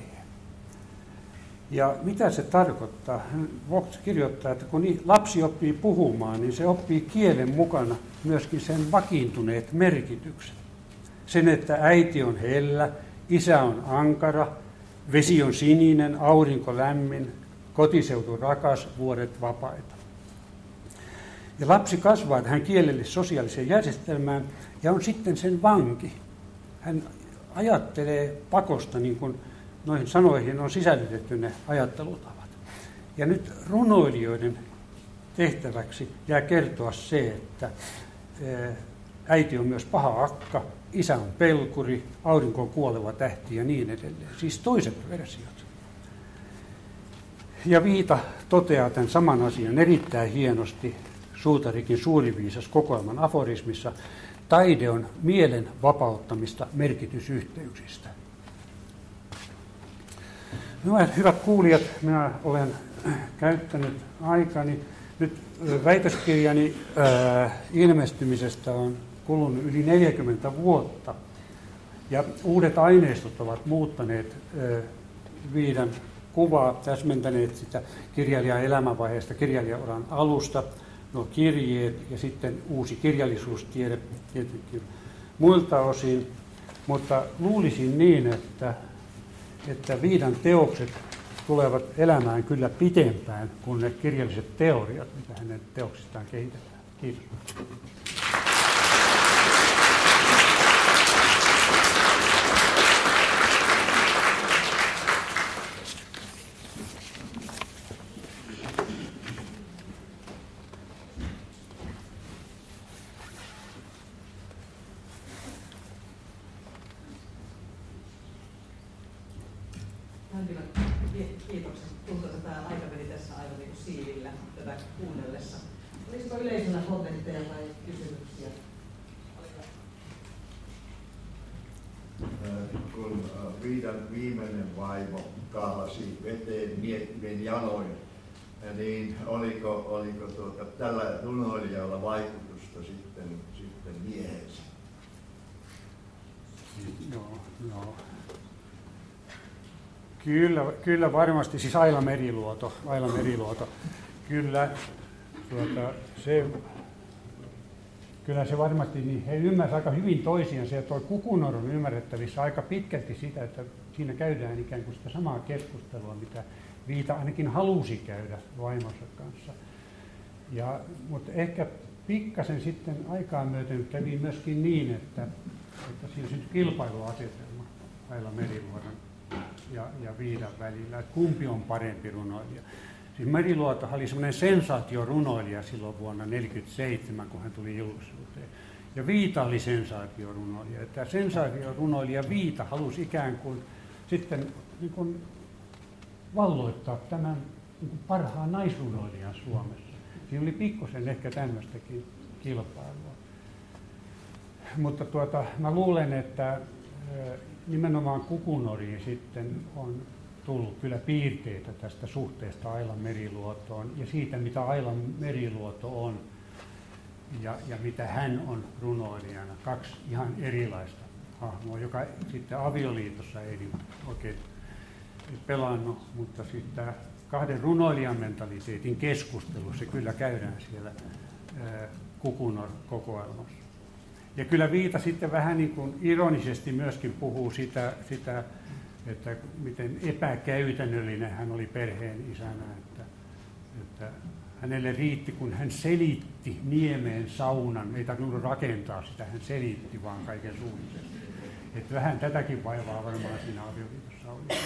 Ja mitä se tarkoittaa? Vogt kirjoittaa, että kun lapsi oppii puhumaan, niin se oppii kielen mukana myöskin sen vakiintuneet merkitykset. Sen, että äiti on hellä, isä on ankara, vesi on sininen, aurinko lämmin, kotiseutu rakas, vuodet vapaita. Ja lapsi kasvaa tähän kielellis-sosiaaliseen järjestelmään ja on sitten sen vanki. Hän ajattelee pakosta, niin kuin noihin sanoihin on sisällytetty ne ajattelutavat. Ja nyt runoilijoiden tehtäväksi jää kertoa se, että äiti on myös paha akka, isä on pelkuri, aurinko on kuoleva tähti ja niin edelleen. Siis toiset versiot. Ja Viita toteaa tämän saman asian erittäin hienosti Suutarikin suuriviisas kokoelman aforismissa. Taide on mielen vapauttamista merkitysyhteyksistä. No, hyvät kuulijat, minä olen käyttänyt aikani. Nyt väitöskirjani ää, ilmestymisestä on kulunut yli neljäkymmentä vuotta. Ja uudet aineistot ovat muuttaneet ää, Viidan kuvaa, täsmentäneet sitä kirjailijan elämänvaiheesta, kirjailijauran alusta, nuo kirjeet ja sitten uusi kirjallisuustiede tietenkin muilta osin. Mutta luulisin niin, että, että Viidan teokset tulevat elämään kyllä pitempään kuin ne kirjalliset teoriat, mitä hänen teoksistaan kehitetään. Kiitos. Kiitokset. Tuntuu, että tämä aika meni tässä aivan niin kuin siivillä tätä kuunnellessa. Olisiko yleisöllä kommentteja tai kysymyksiä? Kun Viidan viimeinen vaimo kahlasi veteen miettivien jaloin, niin oliko, oliko tuota, tällä runoilijalla vaikutusta sitten, sitten mieheensä? Joo, joo. Kyllä, kyllä varmasti, siis Aila Meriluoto, Aila Meriluoto. Kyllä, tuota, se, kyllä se varmasti, niin he ymmärsivät aika hyvin toisiansa, ja tuo Kukunor on ymmärrettävissä aika pitkälti sitä, että siinä käydään ikään kuin sitä samaa keskustelua, mitä Viita ainakin halusi käydä vaimonsa kanssa. Ja, mutta ehkä pikkasen sitten aikaa myöten kävi myöskin niin, että, että siinä syntyi kilpailuasetelma Aila Meriluodon ja, ja Viidan välillä, että kumpi on parempi runoilija. Siis Meriluotohan oli semmoinen sensaatiorunoilija silloin vuonna tuhatyhdeksänsataaneljäkymmentäseitsemän, kun hän tuli julkisuuteen. Ja Viita oli sensaatiorunoilija. Tämä sensaatiorunoilija Viita halusi ikään kuin sitten niin kuin valloittaa tämän niin kuin parhaan naisrunoilijan Suomessa. Siinä oli pikkusen ehkä tämmöistäkin kilpailua. Mutta tuota, mä luulen, että nimenomaan Kukunoriin sitten on tullut kyllä piirteitä tästä suhteesta Aila Meriluotoon ja siitä, mitä Aila Meriluoto on ja, ja mitä hän on runoilijana. Kaksi ihan erilaista hahmoa, joka sitten avioliitossa ei oikein pelannut, mutta sitten kahden runoilijan mentaliteetin keskustelussa kyllä käydään siellä Kukunor-kokoelmassa. Ja kyllä Viita sitten vähän niin kuin ironisesti myöskin puhuu sitä, sitä että miten epäkäytännöllinen hän oli perheen isänä, että, että hänelle riitti, kun hän selitti niemeen saunan, ei tarvinnut rakentaa sitä, hän selitti vaan kaiken suunnitelman. Että vähän tätäkin vaivaa varmaan siinä avioliitossa oli.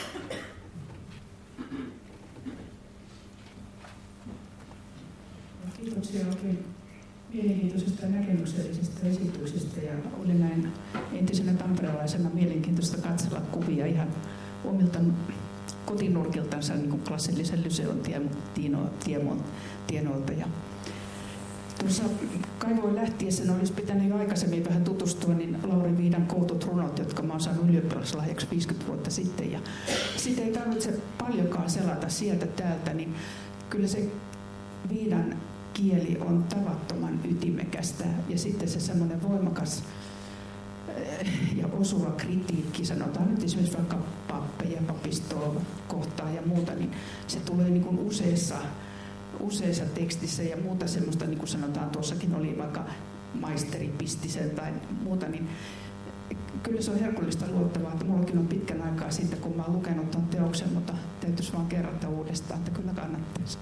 Kiitoksia oikein mielenkiintoisesta ja näkemyksellisestä esityksestä, ja oli näin entisenä tamperelaisena mielenkiintoista katsella kuvia ihan omilta kotinurkiltansa niin kuin klassillisen lyseon tienoilta. Ja tuossa kaivoon lähtiessä olisi pitänyt jo aikaisemmin vähän tutustua niin Lauri Viidan kootut runot, jotka mä oon saanut ylioppilaslahjaksi viisikymmentä vuotta sitten. Ja sitä ei tarvitse paljonkaan selata sieltä täältä, niin kyllä se Viidan kieli on tavattoman ytimekästä, ja sitten se semmoinen voimakas ja osuva kritiikki, sanotaan nyt esimerkiksi vaikka pappeja, papistoa kohtaan ja muuta, niin se tulee niin kuin useissa, useissa tekstissä ja muuta semmoista, niin kuin sanotaan tuossakin oli vaikka maisteri pisti sen tai muuta, niin kyllä se on herkullista luottavaa, että mullakin on pitkän aikaa siitä, kun mä oon lukenut tuon teoksen, mutta täytyisi vaan kerrata uudestaan, että kyllä kannattaisi.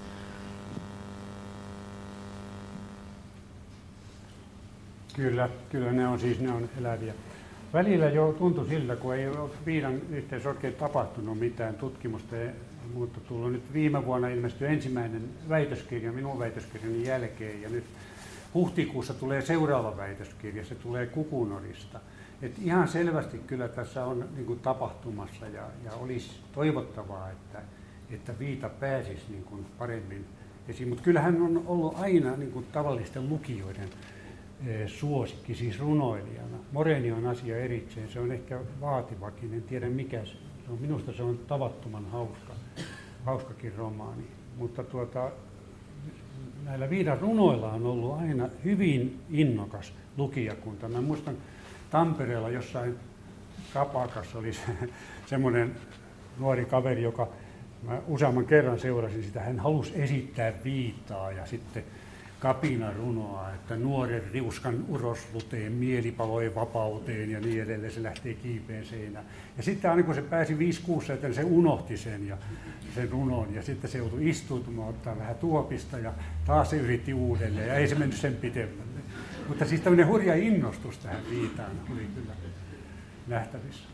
Kyllä, kyllä ne on siis ne on eläviä. Välillä jo tuntui siltä, kun ei ole Viidan yhteydessä oikein tapahtunut mitään tutkimusta, mutta tullut nyt viime vuonna ilmestyi ensimmäinen väitöskirja minun väitöskirjani jälkeen, ja nyt huhtikuussa tulee seuraava väitöskirja, se tulee Kukunorista. Et ihan selvästi kyllä tässä on niin kuin tapahtumassa, ja, ja olisi toivottavaa, että, että Viita pääsisi niin kuin paremmin esiin. Mutta kyllähän on ollut aina niin kuin tavallisten lukijoiden suosikki, siis runoilijana. Moreeni on asia erikseen, se on ehkä vaativakin, en tiedä mikä se on. Minusta se on tavattoman hauska, hauskakin romaani. Mutta tuota, näillä Viidan runoilla on ollut aina hyvin innokas lukijakunta. Mä muistan Tampereella jossain kapakassa oli se, semmoinen nuori kaveri, joka mä useamman kerran seurasin sitä. Hän halusi esittää Viitaa ja sitten kapina runoa, että nuoren riuskan urosluteen mieli paloi vapauteen ja niin edelleen, se lähtee kiipeen seinään. Ja sitten aina kun se pääsi viisi kuusi, että se unohti sen, ja, sen runon, ja sitten se joutui istuutumaan, ottaa vähän tuopista, ja taas se yritti uudelleen, ja ei se mennyt sen pitemmälle. Mutta siis tämmöinen hurja innostus tähän Viitaan oli kyllä nähtävissä.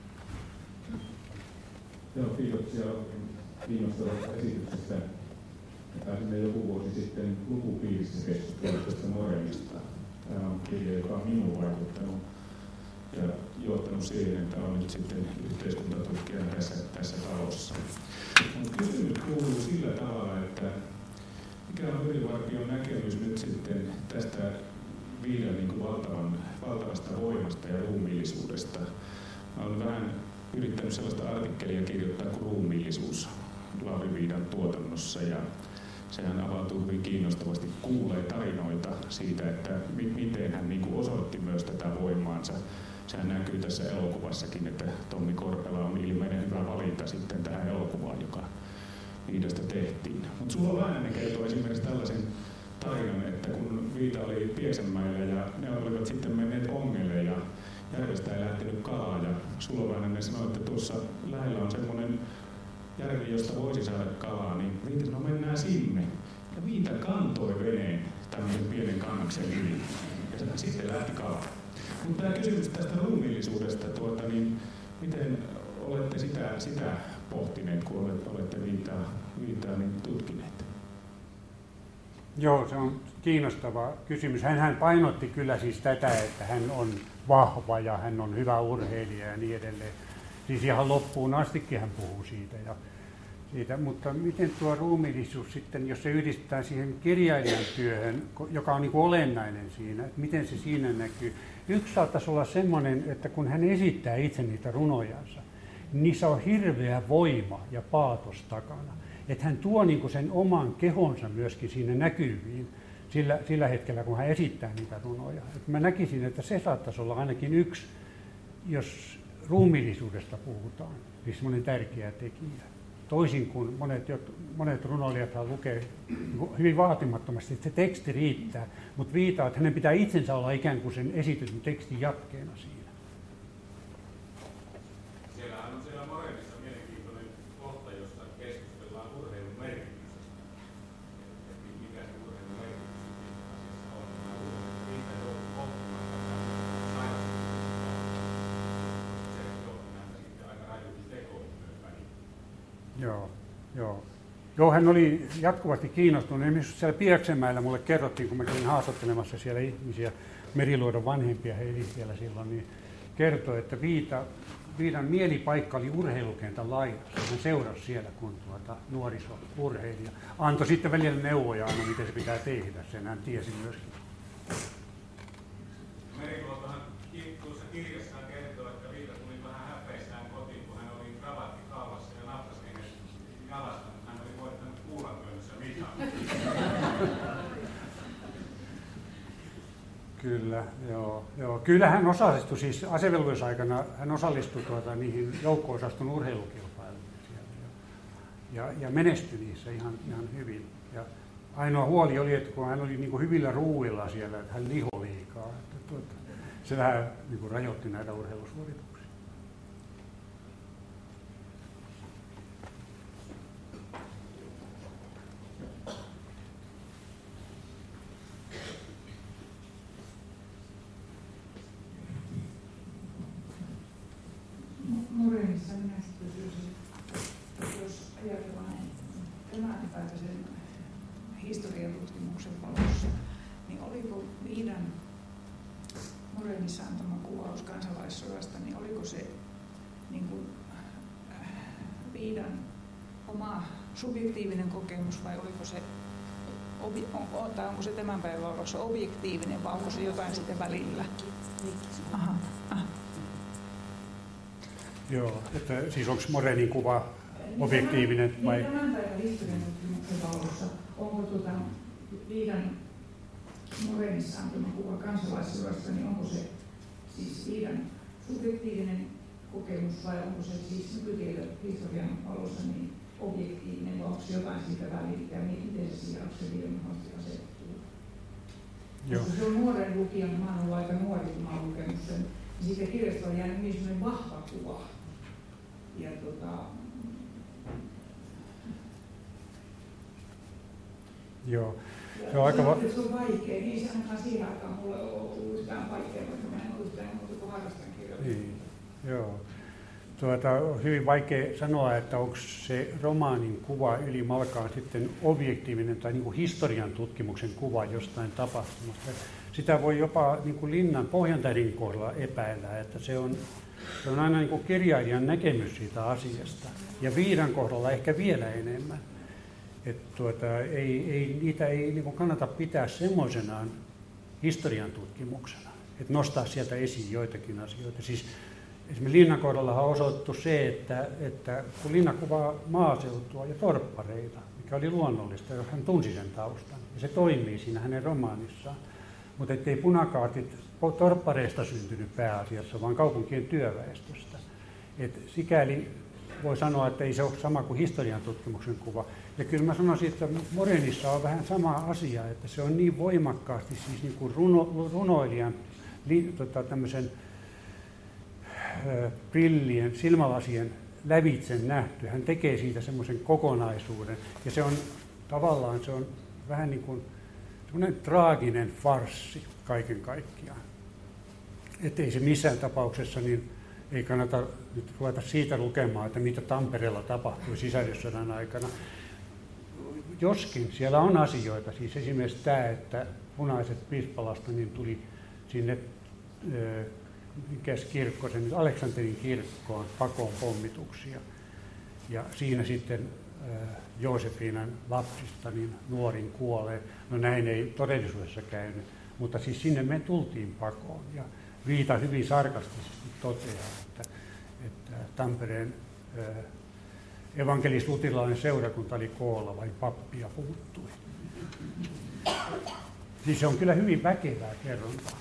Joo, kiitoksia kiinnostavasta esityksestä. Pääsimme joku vuosi sitten lukupiirissä keskustelua tästä Moreenista. Tämä on kirja, joka on minuun vaikuttanut ja johtanut siihen, että olen nyt sitten yhteiskuntatutkijana tässä, tässä talossa. Mutta kysymys kuuluu sillä tavalla, että mikä on Merivartion näkemys nyt sitten tästä Viidan niin kuin valtavan, valtavasta voimasta ja ruumiillisuudesta. Mä olen vähän yrittänyt sellaista artikkelia kirjoittaa kuin ruumiillisuus Lauri Viidan tuotannossa, ja sehän avautuu hyvin kiinnostavasti, kuulee tarinoita siitä, että miten hän niin kuin osoitti myös tätä voimaansa Sehän näkyy tässä elokuvassakin, että Tommi Korpela on ilmeinen hyvä valinta sitten tähän elokuvaan, joka Viidasta tehtiin. Mutta Sulo Väänänen kertoo esimerkiksi tällaisen tarinan, että kun Viita oli Pieksämäellä ja ne olivat sitten menneet ongelle ja järvestä ei lähtenyt kalaa ja Sulo Väänänen sanoi, että tuossa lähellä on semmoinen järvi, josta voisi saada kalaa, niin Viita sanoi, mennään sinne. Ja Viita kantoi veneen tämmöisen pienen kannaksen yli ja sitten lähti kalaa. Mutta tämä kysymys tästä ruumiillisuudesta, tuota, niin miten olette sitä, sitä pohtineet, kun olette, olette viitaa, viitaa niin tutkineet? Joo, se on kiinnostava kysymys. Hänhän painotti kyllä siis tätä, että hän on vahva ja hän on hyvä urheilija ja niin edelleen. Siis ihan loppuun astikin hän puhuu siitä. Ja siitä. Mutta miten tuo ruumiillisuus sitten, jos se yhdistetään siihen kirjailijan työhön, joka on niin kuin olennainen siinä, että miten se siinä näkyy. Yksi saattaisi olla semmoinen, että kun hän esittää itse niitä runojansa, niin niissä on hirveä voima ja paatos takana. Että hän tuo niin kuin sen oman kehonsa myöskin siinä näkyviin sillä, sillä hetkellä, kun hän esittää niitä runoja. Et mä näkisin, että se saattaisi olla ainakin yksi, jos ruumiillisuudesta puhutaan, niin semmoinen tärkeä tekijä. Toisin kuin monet, monet runoilijat lukee hyvin vaatimattomasti, että se teksti riittää, mutta viitaa, että hänen pitää itsensä olla ikään kuin sen esitetyn tekstin jatkeena siinä. Siellähän on siellä Morenissa mielenkiintoinen kohta, jossa keskustellaan urheilun merkityksestä. Että mikä se urheilun merkitys asiassa on. Viita joutui pohtimaan tätä sairastusta. Se johti näitä sitten aika rajuihin tekoihin myös väliin. Joo, joo. Joo, hän oli jatkuvasti kiinnostunut. Esimerkiksi siellä Pieksämäellä mulle kerrottiin, kun mä kävin haastattelemassa siellä ihmisiä, Meriluodon vanhempia, he eli siellä silloin, niin kertoi, että Viita, Viidan mielipaikka oli urheilukentän laidassa. Hän seurasi siellä, kun tuota, nuoriso-urheilija antoi sitten välillä neuvoja aina, miten se pitää tehdä. Sen hän tiesi myöskin. Meriluotohan tuossa kirjassaan kertoo, että Viita tuli vähän häpeissään kotiin, kun hän oli kravatti kaulassa ja nappaskenget jalasta, mutta hän oli voittanut kuulanpöydässä mitään. Kyllä, joo, joo. Kyllä hän osallistui, siis asevelvollisuusaikana hän osallistui tuota, niihin joukko-osaston urheilukilpailuihin siellä ja, ja, ja menestyi niissä ihan, ihan hyvin. Ja ainoa huoli oli, että kun hän oli niin kuin hyvillä ruuilla siellä, että hän lihoi liikaa, että tuota, se vähän niin kuin rajoitti näitä urheilusuorituksia. Morenissa minä sitten kysyisin, jos ajatellaan tämänpäiväisen historiatutkimuksen valossa, niin oliko Viidan Morenissa antama kuvaus kansalaissodasta, niin oliko se niin kuin, äh, Viidan oma subjektiivinen kokemus vai oliko se, obi, on, tai onko se tämän päivän valossa objektiivinen vai onko se jotain sitten välillä? Aha, aha. Joo, että siis onko Morenin kuva objektiivinen vai? Niin tämän päivän historiatutkimuksen valossa, onko tuota Viidan Morenissa antama kuva kansalaissodasta, niin onko se siis Viidan subjektiivinen kokemus vai onko se siis nykytiedon historian valossa niin objektiivinen vai onko se jotain siitä välillä ja miten se siihen akseliilisesti asettuu? Koska se on nuoren lukijan, mä oon ollut aika nuori, kun mä oon lukenut sen, niin siitä kirjasta on jäänyt niin semmoinen vahva kuva. Ja tota, Joo. Se on aika va- se on vaikea, niin se ainakaan siihen aikaan mulle on ollut yhtään vaikea, vaikka mä en ole yhtään muuta kuin harrastan kirjoittaa. Niin, joo. Tuota, on hyvin vaikea sanoa, että onko se romaanin kuva ylimalkaan sitten objektiivinen tai niin kuin historian tutkimuksen kuva jostain tapahtumasta. Sitä voi jopa niin kuin Linnan Pohjantähdin kohdalla epäillä, että se on, se on aina niin kuin kirjailijan näkemys siitä asiasta. Ja Viidan kohdalla ehkä vielä enemmän. Että tuota, ei, ei, niitä ei niin kuin kannata pitää semmoisenaan historian tutkimuksena, että nostaa sieltä esiin joitakin asioita. Siis esimerkiksi Linnan kohdallahan on osoitettu se, että, että kun Linna kuvaa maaseutua ja torppareita, mikä oli luonnollista, jos hän tunsi sen taustan, ja se toimii siinä hänen romaanissaan. mutta ettei punakaartit torppareista syntynyt pääasiassa, vaan kaupunkien työväestöstä. Et sikäli voi sanoa, että ei se ole sama kuin historian tutkimuksen kuva. Ja kyllä mä sanoisin, että Morenissa on vähän sama asia, että se on niin voimakkaasti siis niin kuin runo, runoilijan li, tota, tämmöisen äh, brillien, silmälasien lävitsen nähty. Hän tekee siitä semmoisen kokonaisuuden. Ja se on tavallaan se on vähän niin kuin semmoinen traaginen farssi kaiken kaikkiaan. Että ei se missään tapauksessa, niin ei kannata nyt ruveta siitä lukemaan, että mitä Tampereella tapahtui sisällissodan aikana. Joskin siellä on asioita, siis esimerkiksi tämä, että punaiset Pispalasta niin tuli sinne mikäs kirkko, sen Aleksanterin kirkkoon pakoon pommituksia. Ja siinä sitten Joosefiinan lapsista niin nuorin kuolee. No näin ei todellisuudessa käynyt, mutta siis sinne me tultiin pakoon. Ja Viita hyvin sarkastisesti toteaa, että, että Tampereen evankelis-luterilainen seurakunta oli koolla, vain pappia puuttui. Siis se on kyllä hyvin väkevää kerrontaa.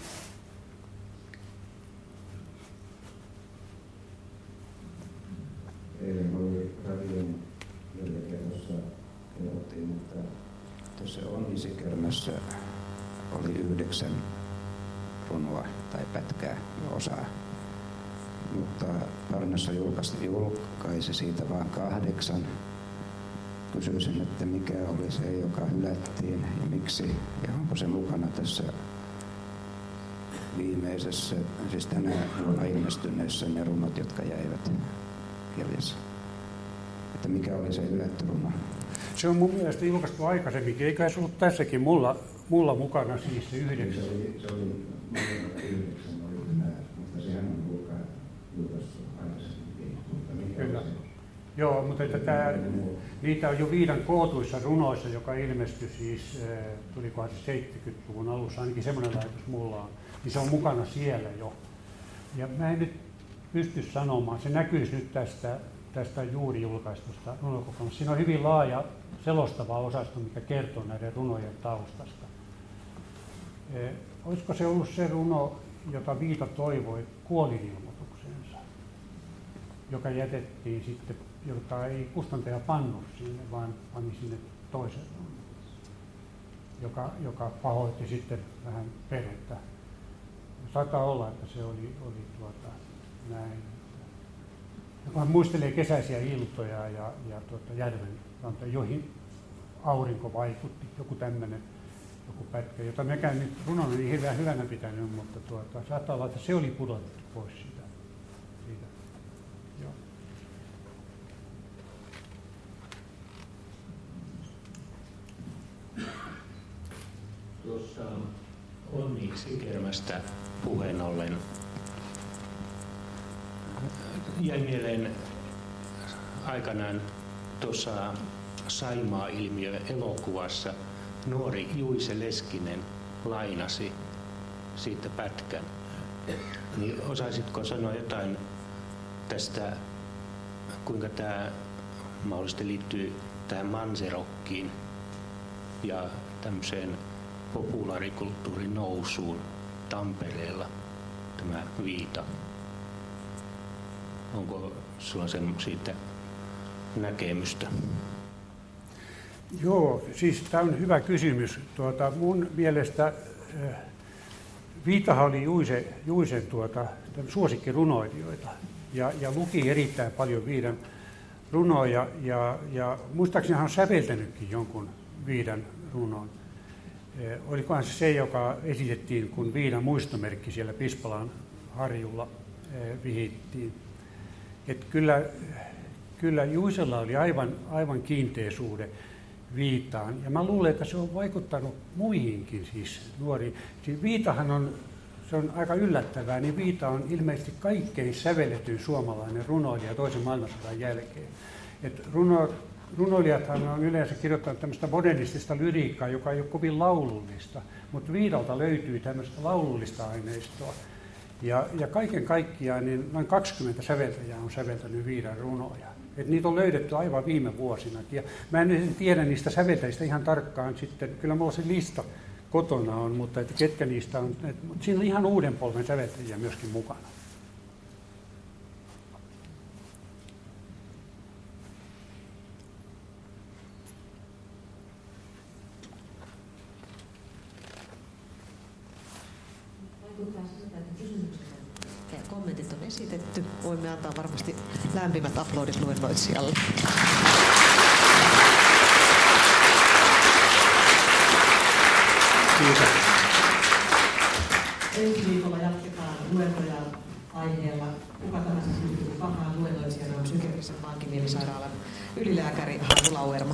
Eilen oli radion kerrossa kerrottiin, että tuossa Onnisikörmässä oli yhdeksän runoa tai pätkää osaa, mutta Parnassa julkaisi siitä vain kahdeksan. Kysyisin, että mikä oli se, joka hylättiin ja miksi, ja onko se mukana tässä viimeisessä, siis tänä vuonna ilmestyneessä ne runot, jotka jäivät jäljessä. Että mikä oli se hylätty runo? Se on mun mielestä julkaistu aikaisemminkin, eikä se ollut tässäkin mulla, mulla mukana siis se yhdeksän. Se oli, se oli yhdeksän, oli nämä, mutta sehän on julkaistu aikaisemminkin. Mutta mikä Kyllä. oli se? Joo, mutta että tämä, niitä on jo Viidan kootuissa runoissa, joka ilmestyi siis, tulikohan se seitsemänkymmentäluvun alussa, ainakin semmoinen laitos mulla on, niin se on mukana siellä jo. Ja mä en nyt pysty sanomaan, se näkyisi nyt tästä, tästä juuri julkaistusta runokokoelmasta. Siinä on hyvin laaja selostava osasto, mikä kertoo näiden runojen taustasta. Eh, olisiko se ollut se runo, jota Viita toivoi kuolinilmoitukseensa, joka jätettiin sitten, jota ei kustantaja pannut sinne, vaan pani sinne toisen runon, joka, joka pahoitti sitten vähän perhettä. Saattaa olla, että se oli, oli tuota, näin. Joka muistelee kesäisiä iltoja ja, ja tuota, järven rantoja, joihin aurinko vaikutti, joku tämmöinen joku pätkä, jota mekään nyt runon ei hirveän hyvänä pitänyt, mutta tuota, saattaa olla, että se oli pudotettu pois siitä. siitä. Joo. Tuossa Onni-Sikermästä puheen ollen jäi mieleen aikanaan tuossa Saimaa-ilmiö elokuvassa nuori Juise Leskinen lainasi siitä pätkän. Niin osaisitko sanoa jotain tästä, kuinka tämä mahdollisesti liittyy tähän manserokkiin ja tämmöiseen populaarikulttuurin nousuun Tampereella, tämä Viita? Onko sulla siitä näkemystä? Joo, siis tämä on hyvä kysymys. Tuota, mun mielestä äh, Viitahan oli Juise, Juisen tuota, suosikkirunoilijoita ja, ja luki erittäin paljon Viidan runoja ja, ja muistaakseni hän on säveltänytkin jonkun Viidan runon. Eh, olikohan se se, joka esitettiin, kun Viidan muistomerkki siellä Pispalan harjulla eh, vihittiin. Et kyllä, kyllä Juisella oli aivan, aivan kiinteä suhde Viitaan. Ja mä luulen, että se on vaikuttanut muihinkin siis nuoriin. Siis Viitahan on, se on aika yllättävää, niin Viita on ilmeisesti kaikkein sävelletyn suomalainen runoilija toisen maailmansodan jälkeen. Et runo, runoilijathan on yleensä kirjoittanut tämmöistä modernistista lyriikkaa, joka ei ole kovin laulullista, mutta Viidalta löytyy tämmöistä laulullista aineistoa. Ja, ja kaiken kaikkiaan niin noin kaksikymmentä säveltäjää on säveltänyt Viidan runoja. Et niitä on löydetty aivan viime vuosinakin. Ja mä en tiedä niistä säveltäjistä ihan tarkkaan sitten. Kyllä mulla on se lista kotona on, mutta että ketkä niistä on, että, mutta siinä on ihan uuden polven säveltäjiä myöskin mukana. Ja kommentit on esitetty. Voimme antaa varmasti lämpimät aplodit luennoitsijalle. Kiitos. Ensi viikolla jatketaan luentoja aiheella Kuka tahansa syntyy pahaan. Luennoitsijana on psykiatrisen vankimielisairaalan ylilääkäri Hannu Lauerma.